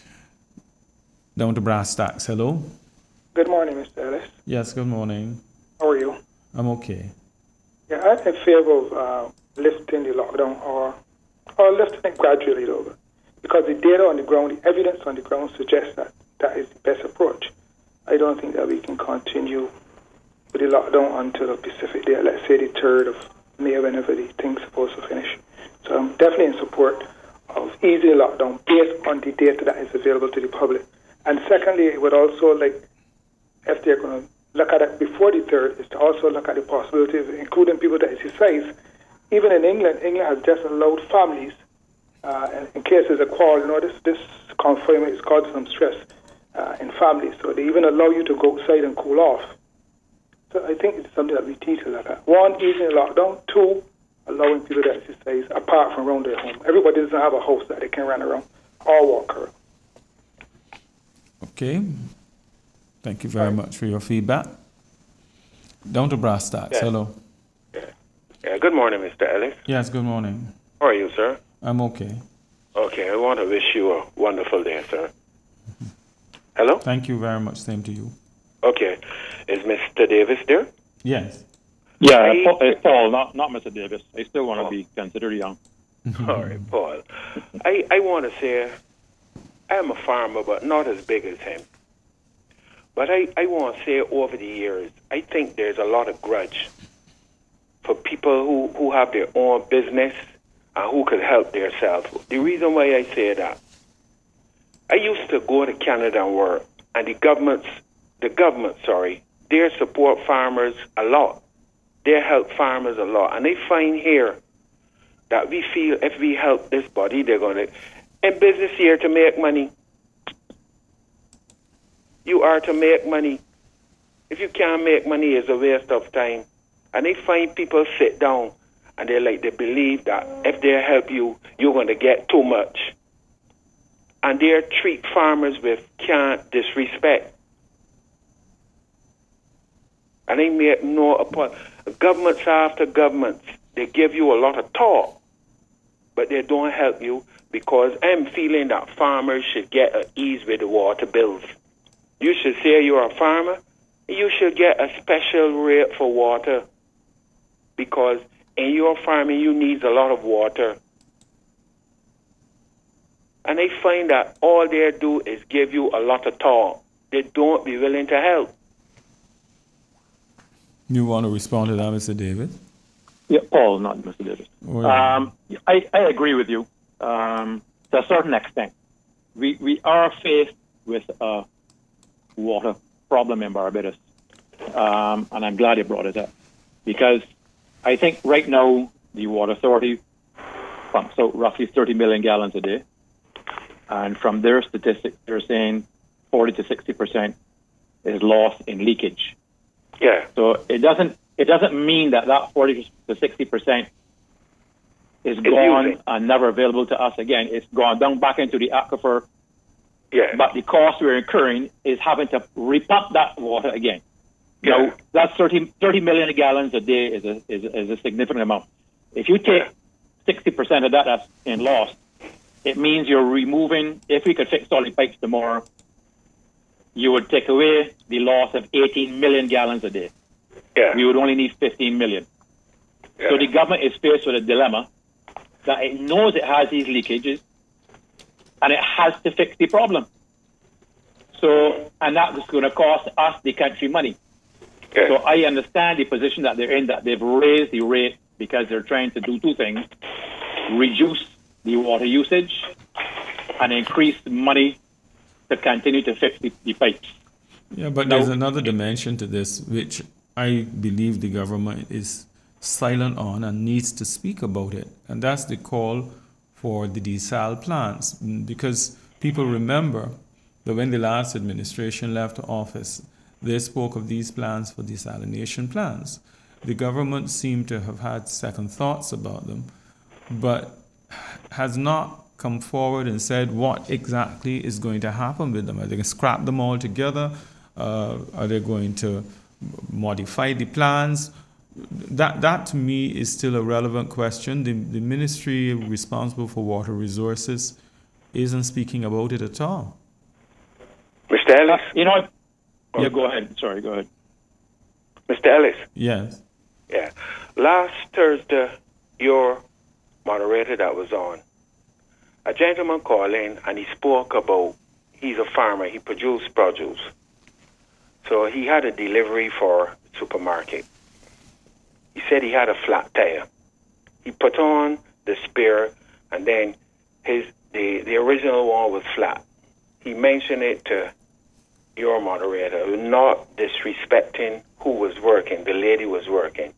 Down to brass tacks. Hello? Good morning, Mister Ellis. Yes, good morning. How are you? I'm okay. Yeah, I'm in favor of uh, lifting the lockdown or, or lifting it gradually over. Because the data on the ground, the evidence on the ground suggests that that is the best approach. I don't think that we can continue with the lockdown until a specific date, let's say the third of May, whenever the thing's supposed to finish. So I'm definitely in support of easy lockdown based on the data that is available to the public. And secondly, it would also, like, if they're going to look at it before the third, is to also look at the possibility of including people that exercise. Even in England, England has just allowed families, uh, in, in case there's a quarrel, you know, this, this confinement is causing some stress uh, in families. So they even allow you to go outside and cool off. So I think it's something that we need to look at. One, easing lockdown. Two, allowing people to exercise apart from around their home. Everybody doesn't have a house that they can run around or walk around. Okay. Thank you very much for your feedback. Down to brass tacks. Yeah. Hello. Yeah. Yeah. Good morning, Mister Ellis. Yes, good morning. How are you, sir? I'm okay. Okay, I want to wish you a wonderful day, sir. Mm-hmm. Hello? Thank you very much. Same to you. Okay. Is Mister Davis there? Yes. Yeah, I, Paul, it's Paul, not, not Mister Davis. I still want to oh. be considered young. All right, Paul. I, I want to say I am a farmer, but not as big as him. But I, I want to say over the years, I think there's a lot of grudge for people who, who have their own business and who could help themselves. The reason why I say that, I used to go to Canada and work, and the governments, the government, sorry, they support farmers a lot. They help farmers a lot. And they find here that we feel if we help this body, they're going to, in business here to make money. You are to make money. If you can't make money, it's a waste of time. And they find people sit down and they like they believe that if they help you, you're going to get too much. And they treat farmers with can't disrespect. And they make no apart. Governments after governments, they give you a lot of talk, but they don't help you because I'm feeling that farmers should get at ease with the water bills. You should say you're a farmer, you should get a special rate for water because in your farming you need a lot of water. And they find that all they do is give you a lot of talk. They don't be willing to help. You want to respond to that, Mister David? Yeah, Paul, not Mister Davis. Oh, yeah. Um, I, I agree with you um, to a certain extent. We we are faced with a water problem in Barbados, um, and I'm glad you brought it up because I think right now the Water Authority pumps out roughly thirty million gallons a day, and from their statistics, they're saying forty to sixty percent is lost in leakage. Yeah. So it doesn't it doesn't mean that that forty to sixty percent is gone using. and never available to us again. It's gone down back into the aquifer. Yeah. But the cost we're incurring is having to repump that water again. Yeah. Now, that's thirty, thirty million gallons a day is a, is, a, is a significant amount. If you take sixty percent of that that's in loss, it means you're removing, if we could fix all the pipes tomorrow, you would take away the loss of eighteen million gallons a day. Yeah. We would only need fifteen million. Yeah. So the government is faced with a dilemma that it knows it has these leakages and it has to fix the problem. So, and that is going to cost us, the country, money. Yeah. So I understand the position that they're in, that they've raised the rate because they're trying to do two things: reduce the water usage and increase the money to continue to fix the, the pipes. Yeah, but there's another dimension to this, which I believe the government is silent on and needs to speak about it. And that's the call for the desal plans. Because people remember that when the last administration left office, they spoke of these plans for desalination plans. The government seemed to have had second thoughts about them, but has not come forward and said what exactly is going to happen with them. Are they going to scrap them all together? Uh, are they going to modify the plans? That, that to me is still a relevant question. The, the ministry responsible for water resources isn't speaking about it at all. Mister Ellis? You know, oh. yeah, go ahead. Sorry, go ahead. Mister Ellis? Yes. Yeah. Last Thursday, your moderator that was on, a gentleman called in and he spoke about, he's a farmer, he produced produce. So he had a delivery for supermarket. He said he had a flat tire. He put on the spare and then his the, the original one was flat. He mentioned it to your moderator, not disrespecting who was working, the lady was working.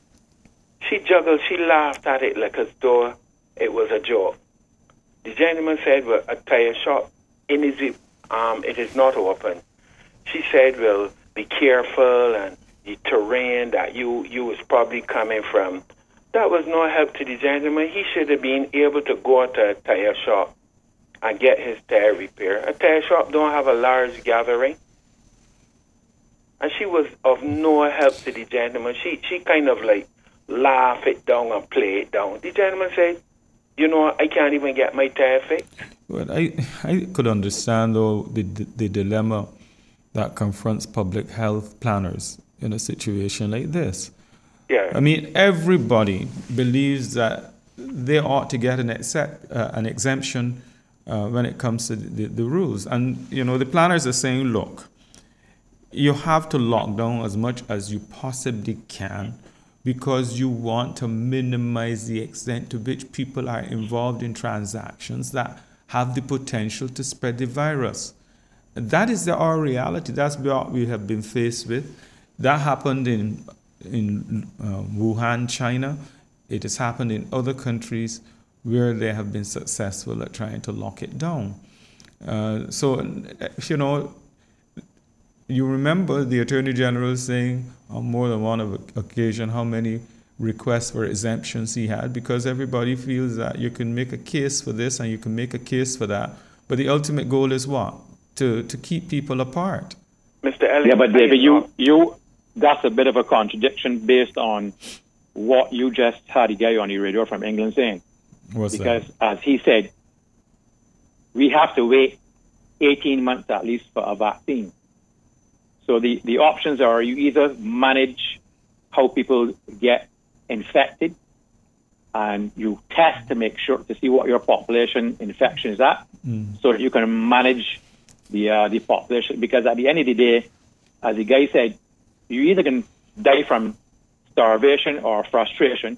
She juggled, she laughed at it like as though it was a joke. The gentleman said, well, a tire shop, in his, um, it is not open. She said, well, be careful and the terrain that you, you was probably coming from. That was no help to the gentleman. He should have been able to go to a tire shop and get his tire repaired. A tire shop don't have a large gathering. And she was of no help to the gentleman. She, she kind of like laugh it down and play it down. The gentleman said, you know, I can't even get my tire fixed. Well, I, I could understand, though, the, the, the dilemma that confronts public health planners in a situation like this. Yeah. I mean, everybody believes that they ought to get an, accept, uh, an exemption uh, when it comes to the, the rules. And, you know, the planners are saying, look, you have to lock down as much as you possibly can because you want to minimize the extent to which people are involved in transactions that have the potential to spread the virus. That is the, our reality. That's what we have been faced with. That happened in, in uh, Wuhan, China. It has happened in other countries where they have been successful at trying to lock it down. Uh, so, you know, you remember the Attorney General saying on more than one occasion how many requests for exemptions he had, because everybody feels that you can make a case for this and you can make a case for that. But the ultimate goal is what? To to keep people apart. Mister Elliott. Yeah, but David, you, you, that's a bit of a contradiction based on what you just had a guy on the radio from England saying. What's because that? as he said, we have to wait eighteen months at least for a vaccine. So the, the options are you either manage how people get infected and you test to make sure to see what your population infection is at mm. so that you can manage the uh, the population. Because at the end of the day, as the guy said, you either can die from starvation or frustration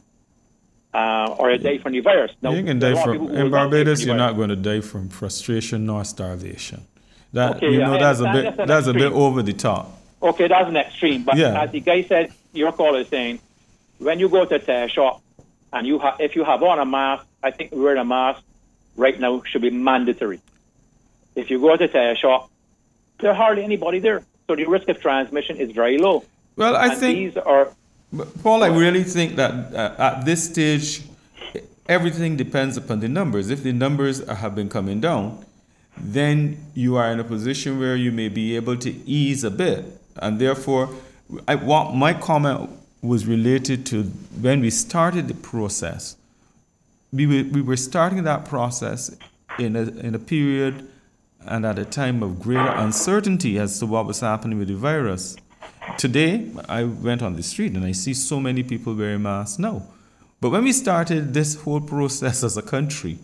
uh, or you die from the virus. Now, you can die from, in Barbados, you're not going to die from frustration nor starvation. That, okay, you yeah, know, that's a bit that's, that's a bit over the top. Okay, that's an extreme. But yeah. as the guy said, your caller is saying, when you go to a tire shop and you have, if you have on a mask, I think wearing a mask right now should be mandatory. If you go to a tire shop, there's hardly anybody there, so the risk of transmission is very low. Well, I and think these are. Paul, I really think that uh, at this stage, everything depends upon the numbers. If the numbers have been coming down, then you are in a position where you may be able to ease a bit. And therefore, I want, my comment was related to when we started the process. We were, we were starting that process in a, in a period and at a time of greater uncertainty as to what was happening with the virus. Today, I went on the street and I see so many people wearing masks now. But when we started this whole process as a country,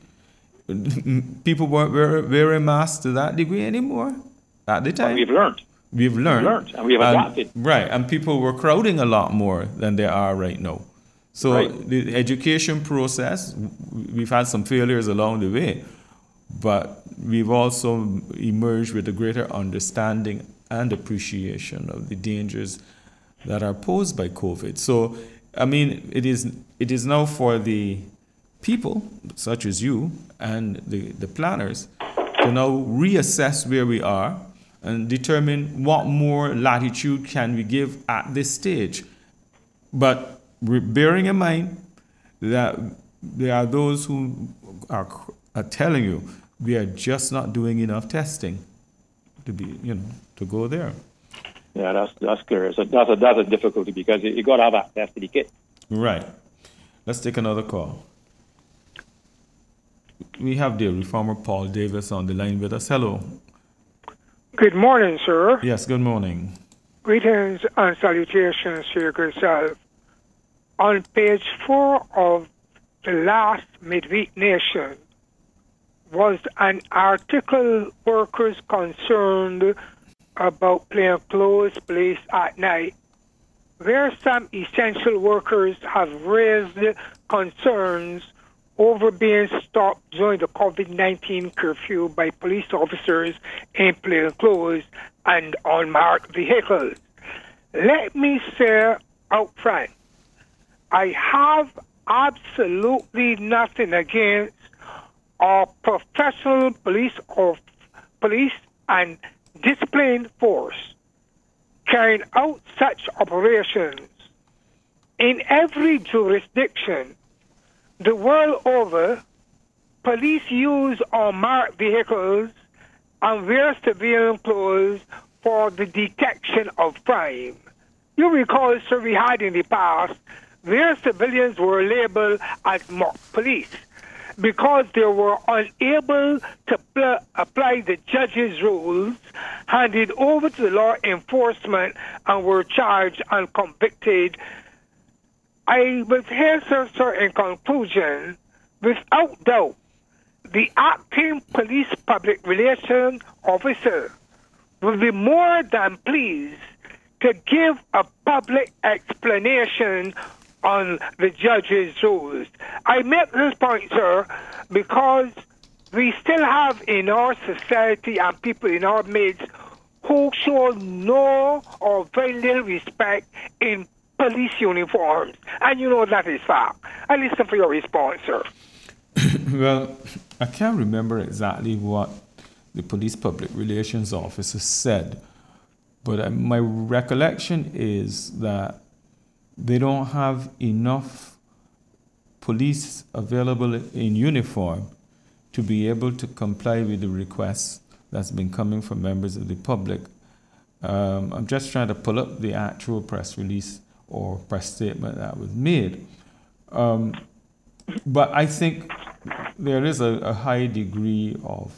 people weren't wearing masks to that degree anymore at the time. But we've learned. We've learned. We've learned and we've adapted. And, right, and people were crowding a lot more than they are right now. So right. The education process, we've had some failures along the way, but we've also emerged with a greater understanding and appreciation of the dangers that are posed by COVID. So, I mean, it is it is now for the people, such as you and the, the planners, to now reassess where we are and determine what more latitude can we give at this stage. But bearing in mind that there are those who are, are telling you we are just not doing enough testing to be, you know, to go there. Yeah, that's that's clear. So that's a that's a difficulty because you, you got to have access to the kit. Right. Let's take another call. We have the reformer Paul Davis on the line with us. Hello. Good morning, sir. Yes, good morning. Greetings and salutations to yourself. On page four of the last Midweek Nation was an article workers concerned about plainclothes police at night, where some essential workers have raised concerns over being stopped during the COVID nineteen curfew by police officers in plainclothes and unmarked vehicles. Let me say out front, I have absolutely nothing against our professional police of police and disciplined force carrying out such operations in every jurisdiction the world over. Police use unmarked vehicles and wear civilian clothes for the detection of crime. You recall, sir, we had in the past where civilians were labeled as mock police because they were unable to pl- apply the judge's rules, handed over to the law enforcement, and were charged and convicted. I will here, sir, sir, in conclusion, without doubt, the acting police public relations officer will be more than pleased to give a public explanation on the judge's rules. I make this point, sir, because we still have in our society and people in our midst who show no or very little respect in police uniforms. And you know that is fact. I listen for your response, sir. Well, I can't remember exactly what the police public relations officer said, but uh, my recollection is that they don't have enough police available in uniform to be able to comply with the requests that's been coming from members of the public. Um, I'm just trying to pull up the actual press release or press statement that was made. Um, but I think there is a, a high degree of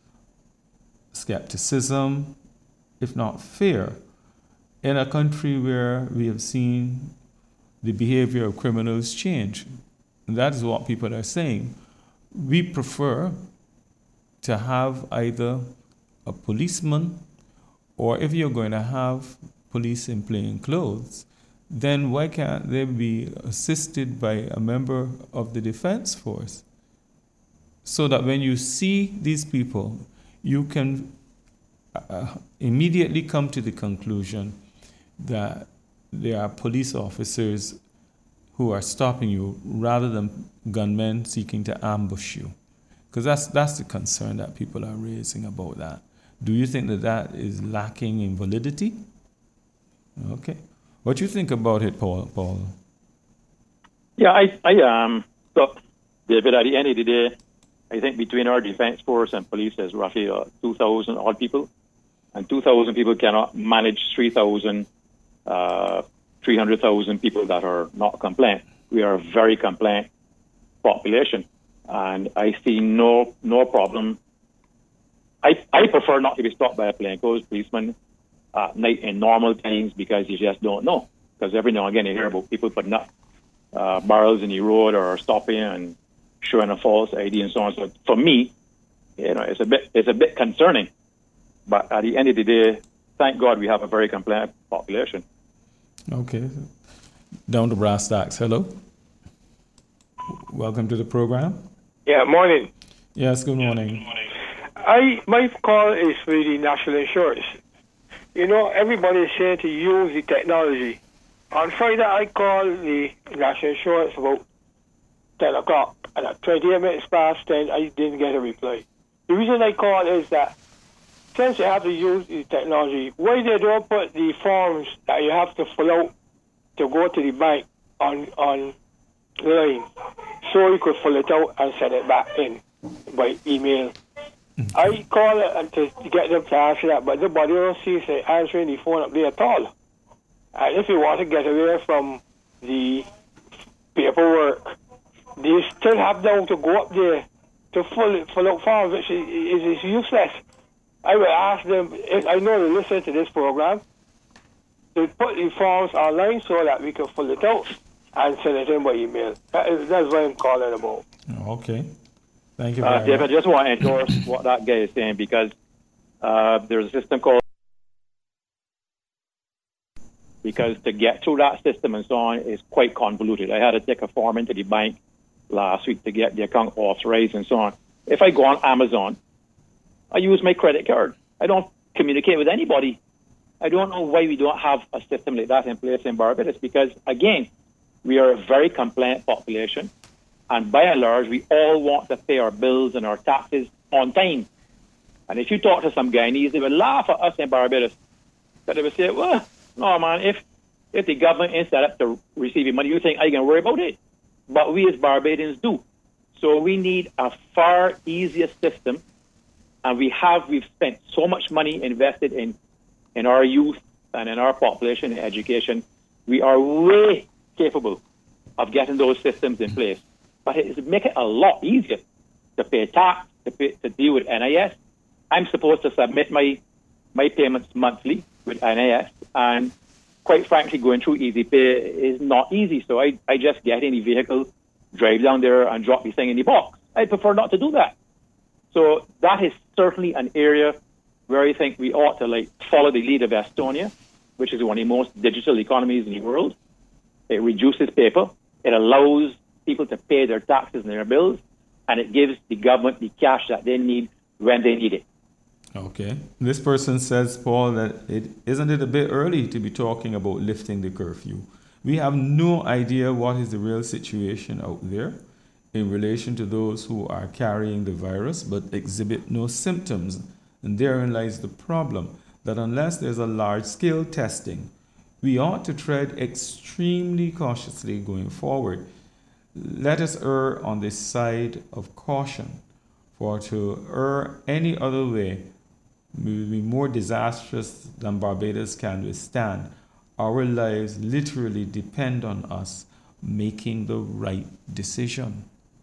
skepticism, if not fear, in a country where we have seen the behavior of criminals change. And that is what people are saying. We prefer to have either a policeman, or if you're going to have police in plain clothes, then why can't they be assisted by a member of the defense force? So that when you see these people, you can uh, immediately come to the conclusion that there are police officers who are stopping you rather than gunmen seeking to ambush you. Because that's, that's the concern that people are raising about that. Do you think that that is lacking in validity? Okay. What do you think about it, Paul? Paul? Yeah, I, I um, look, David, at the end of the day, I think between our defense force and police, there's roughly uh, two thousand odd people. And two thousand people cannot manage three thousand, uh, three hundred thousand people that are not compliant. We are a very compliant population. And I see no no problem. I, I prefer not to be stopped by a plainclothes policeman at night in normal times because you just don't know. Because every now and again you hear about people putting up uh, barrels in the road or stopping and showing a false I D and so on. So for me, you know, it's a bit it's a bit concerning. But at the end of the day, thank God we have a very compliant population. Okay. Down to brass tacks. Hello. Welcome to the program. Yeah, morning. Yes, good morning. I my call is for the national insurance. You know, everybody is saying to use the technology. On Friday, I called the national insurance about ten o'clock, and at twenty-eight minutes past ten, I didn't get a reply. The reason I called is that since you have to use the technology, why they don't put the forms that you have to fill out to go to the bank on on line, so you could fill it out and send it back in by email. Mm-hmm. I call it to, to get them to answer that, but nobody don't see say answering the phone up there at all. And if you want to get away from the paperwork, they still have now to go up there to fill, fill out forms, which is, is, is useless. I will ask them, if I know they listen to this program, to put the forms online so that we can fill it out and send it in by email. That is, that's what I'm calling about. Okay. Thank you very uh, much. Dave, I just want to endorse what that guy is saying because uh, there's a system called because to get through that system and so on is quite convoluted. I had to take a form into the bank last week to get the account authorized and so on. If I go on Amazon, I use my credit card. I don't communicate with anybody. I don't know why we don't have a system like that in place in Barbados because, again, we are a very compliant population. And by and large, we all want to pay our bills and our taxes on time. And if you talk to some Guyanese, they would laugh at us in Barbados. But they would say, well, no, man, if if the government is set up to receive money, you think I can worry about it. But we as Barbadians do. So we need a far easier system. And we have, we've spent so much money invested in, in our youth and in our population in education. We are way capable of getting those systems in place. But it make it a lot easier to pay tax, to, pay, to deal with N I S. I'm supposed to submit my my payments monthly with N I S, and quite frankly, going through Easy Pay is not easy. So I, I just get in the vehicle, drive down there, and drop the thing in the box. I prefer not to do that. So that is certainly an area where I think we ought to like follow the lead of Estonia, which is one of the most digital economies in the world. It reduces paper. It allows people to pay their taxes and their bills, and it gives the government the cash that they need when they need it. Okay. This person says, Paul, that it isn't it a bit early to be talking about lifting the curfew? We have no idea what is the real situation out there in relation to those who are carrying the virus but exhibit no symptoms. And therein lies the problem, that unless there's a large-scale testing, we ought to tread extremely cautiously going forward. Let us err on the side of caution, for to err any other way will be more disastrous than Barbados can withstand. Our lives literally depend on us making the right decision.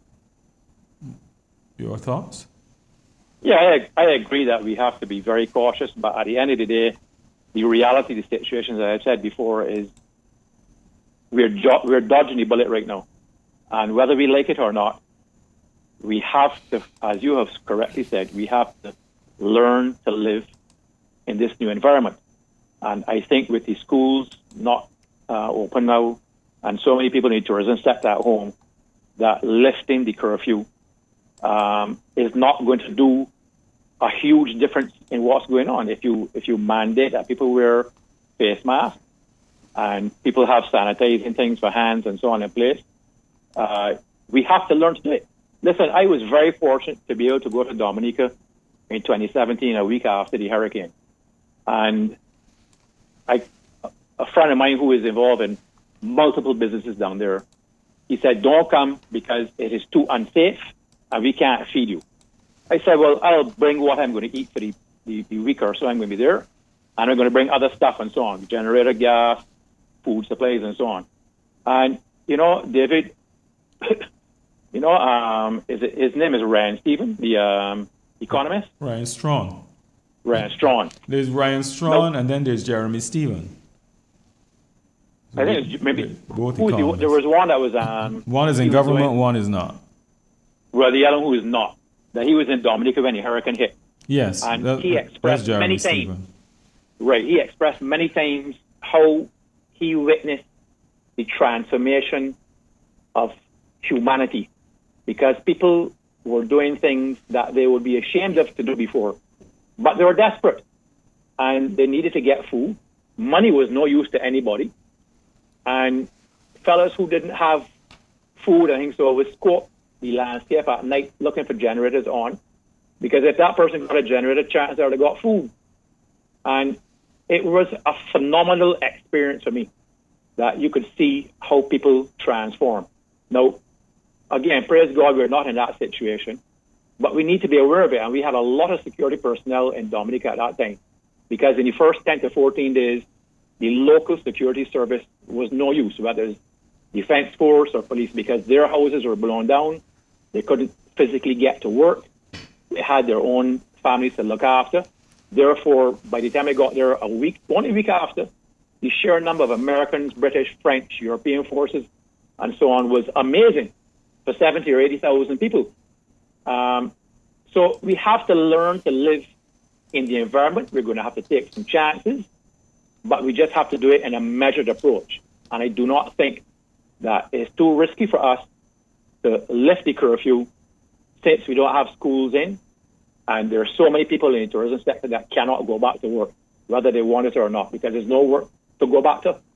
Your thoughts? Yeah, I, I agree that we have to be very cautious, but at the end of the day, the reality of the situation, as I said before, is we're, jo- we're dodging the bullet right now. And whether we like it or not, we have to, as you have correctly said, we have to learn to live in this new environment. And I think with the schools not uh, open now, and so many people in the tourism sector at home, that lifting the curfew um, is not going to do a huge difference in what's going on. If you if you mandate that people wear face masks and people have sanitizing things for hands and so on in place, uh, we have to learn to do it. Listen, I was very fortunate to be able to go to Dominica in twenty seventeen, a week after the hurricane. And I, a friend of mine who is involved in multiple businesses down there, he said, don't come because it is too unsafe and we can't feed you. I said, well, I'll bring what I'm going to eat for the, the, the week or so I'm going to be there. And I'm going to bring other stuff and so on, generator gas, food supplies and so on. And, you know, David, you know, um, is it, his name is Ryan Stephen, the um, economist. Ryan Strong. Ryan Strong. There's Ryan Strong, nope. And then there's Jeremy Stephen. So I think it's maybe both who, economists. There was one that was um, one is in government, doing, one is not. Well, the other one who is not. That he was in Dominica when the hurricane hit. Yes, and that, he expressed many Stephen. times. Right, he expressed many times how he witnessed the transformation of humanity, because people were doing things that they would be ashamed of to do before. But they were desperate, and they needed to get food. Money was no use to anybody. And fellas who didn't have food, I think so, would scope the landscape at night looking for generators on, because if that person got a generator, chances are they got food. And it was a phenomenal experience for me that you could see how people transform. Now, again, praise God, we're not in that situation. But we need to be aware of it, and we had a lot of security personnel in Dominica at that time, because in the first ten to fourteen days, the local security service was no use, whether it's defense force or police, because their houses were blown down. They couldn't physically get to work. They had their own families to look after. Therefore, by the time I got there a week, only a week after, the sheer number of Americans, British, French, European forces, and so on was amazing for seventy or eighty thousand people. Um, so we have to learn to live in the environment. We're going to have to take some chances, but we just have to do it in a measured approach. And I do not think that it's too risky for us to lift the curfew since we don't have schools in, and there are so many people in the tourism sector that cannot go back to work, whether they want it or not, because there's no work to go back to.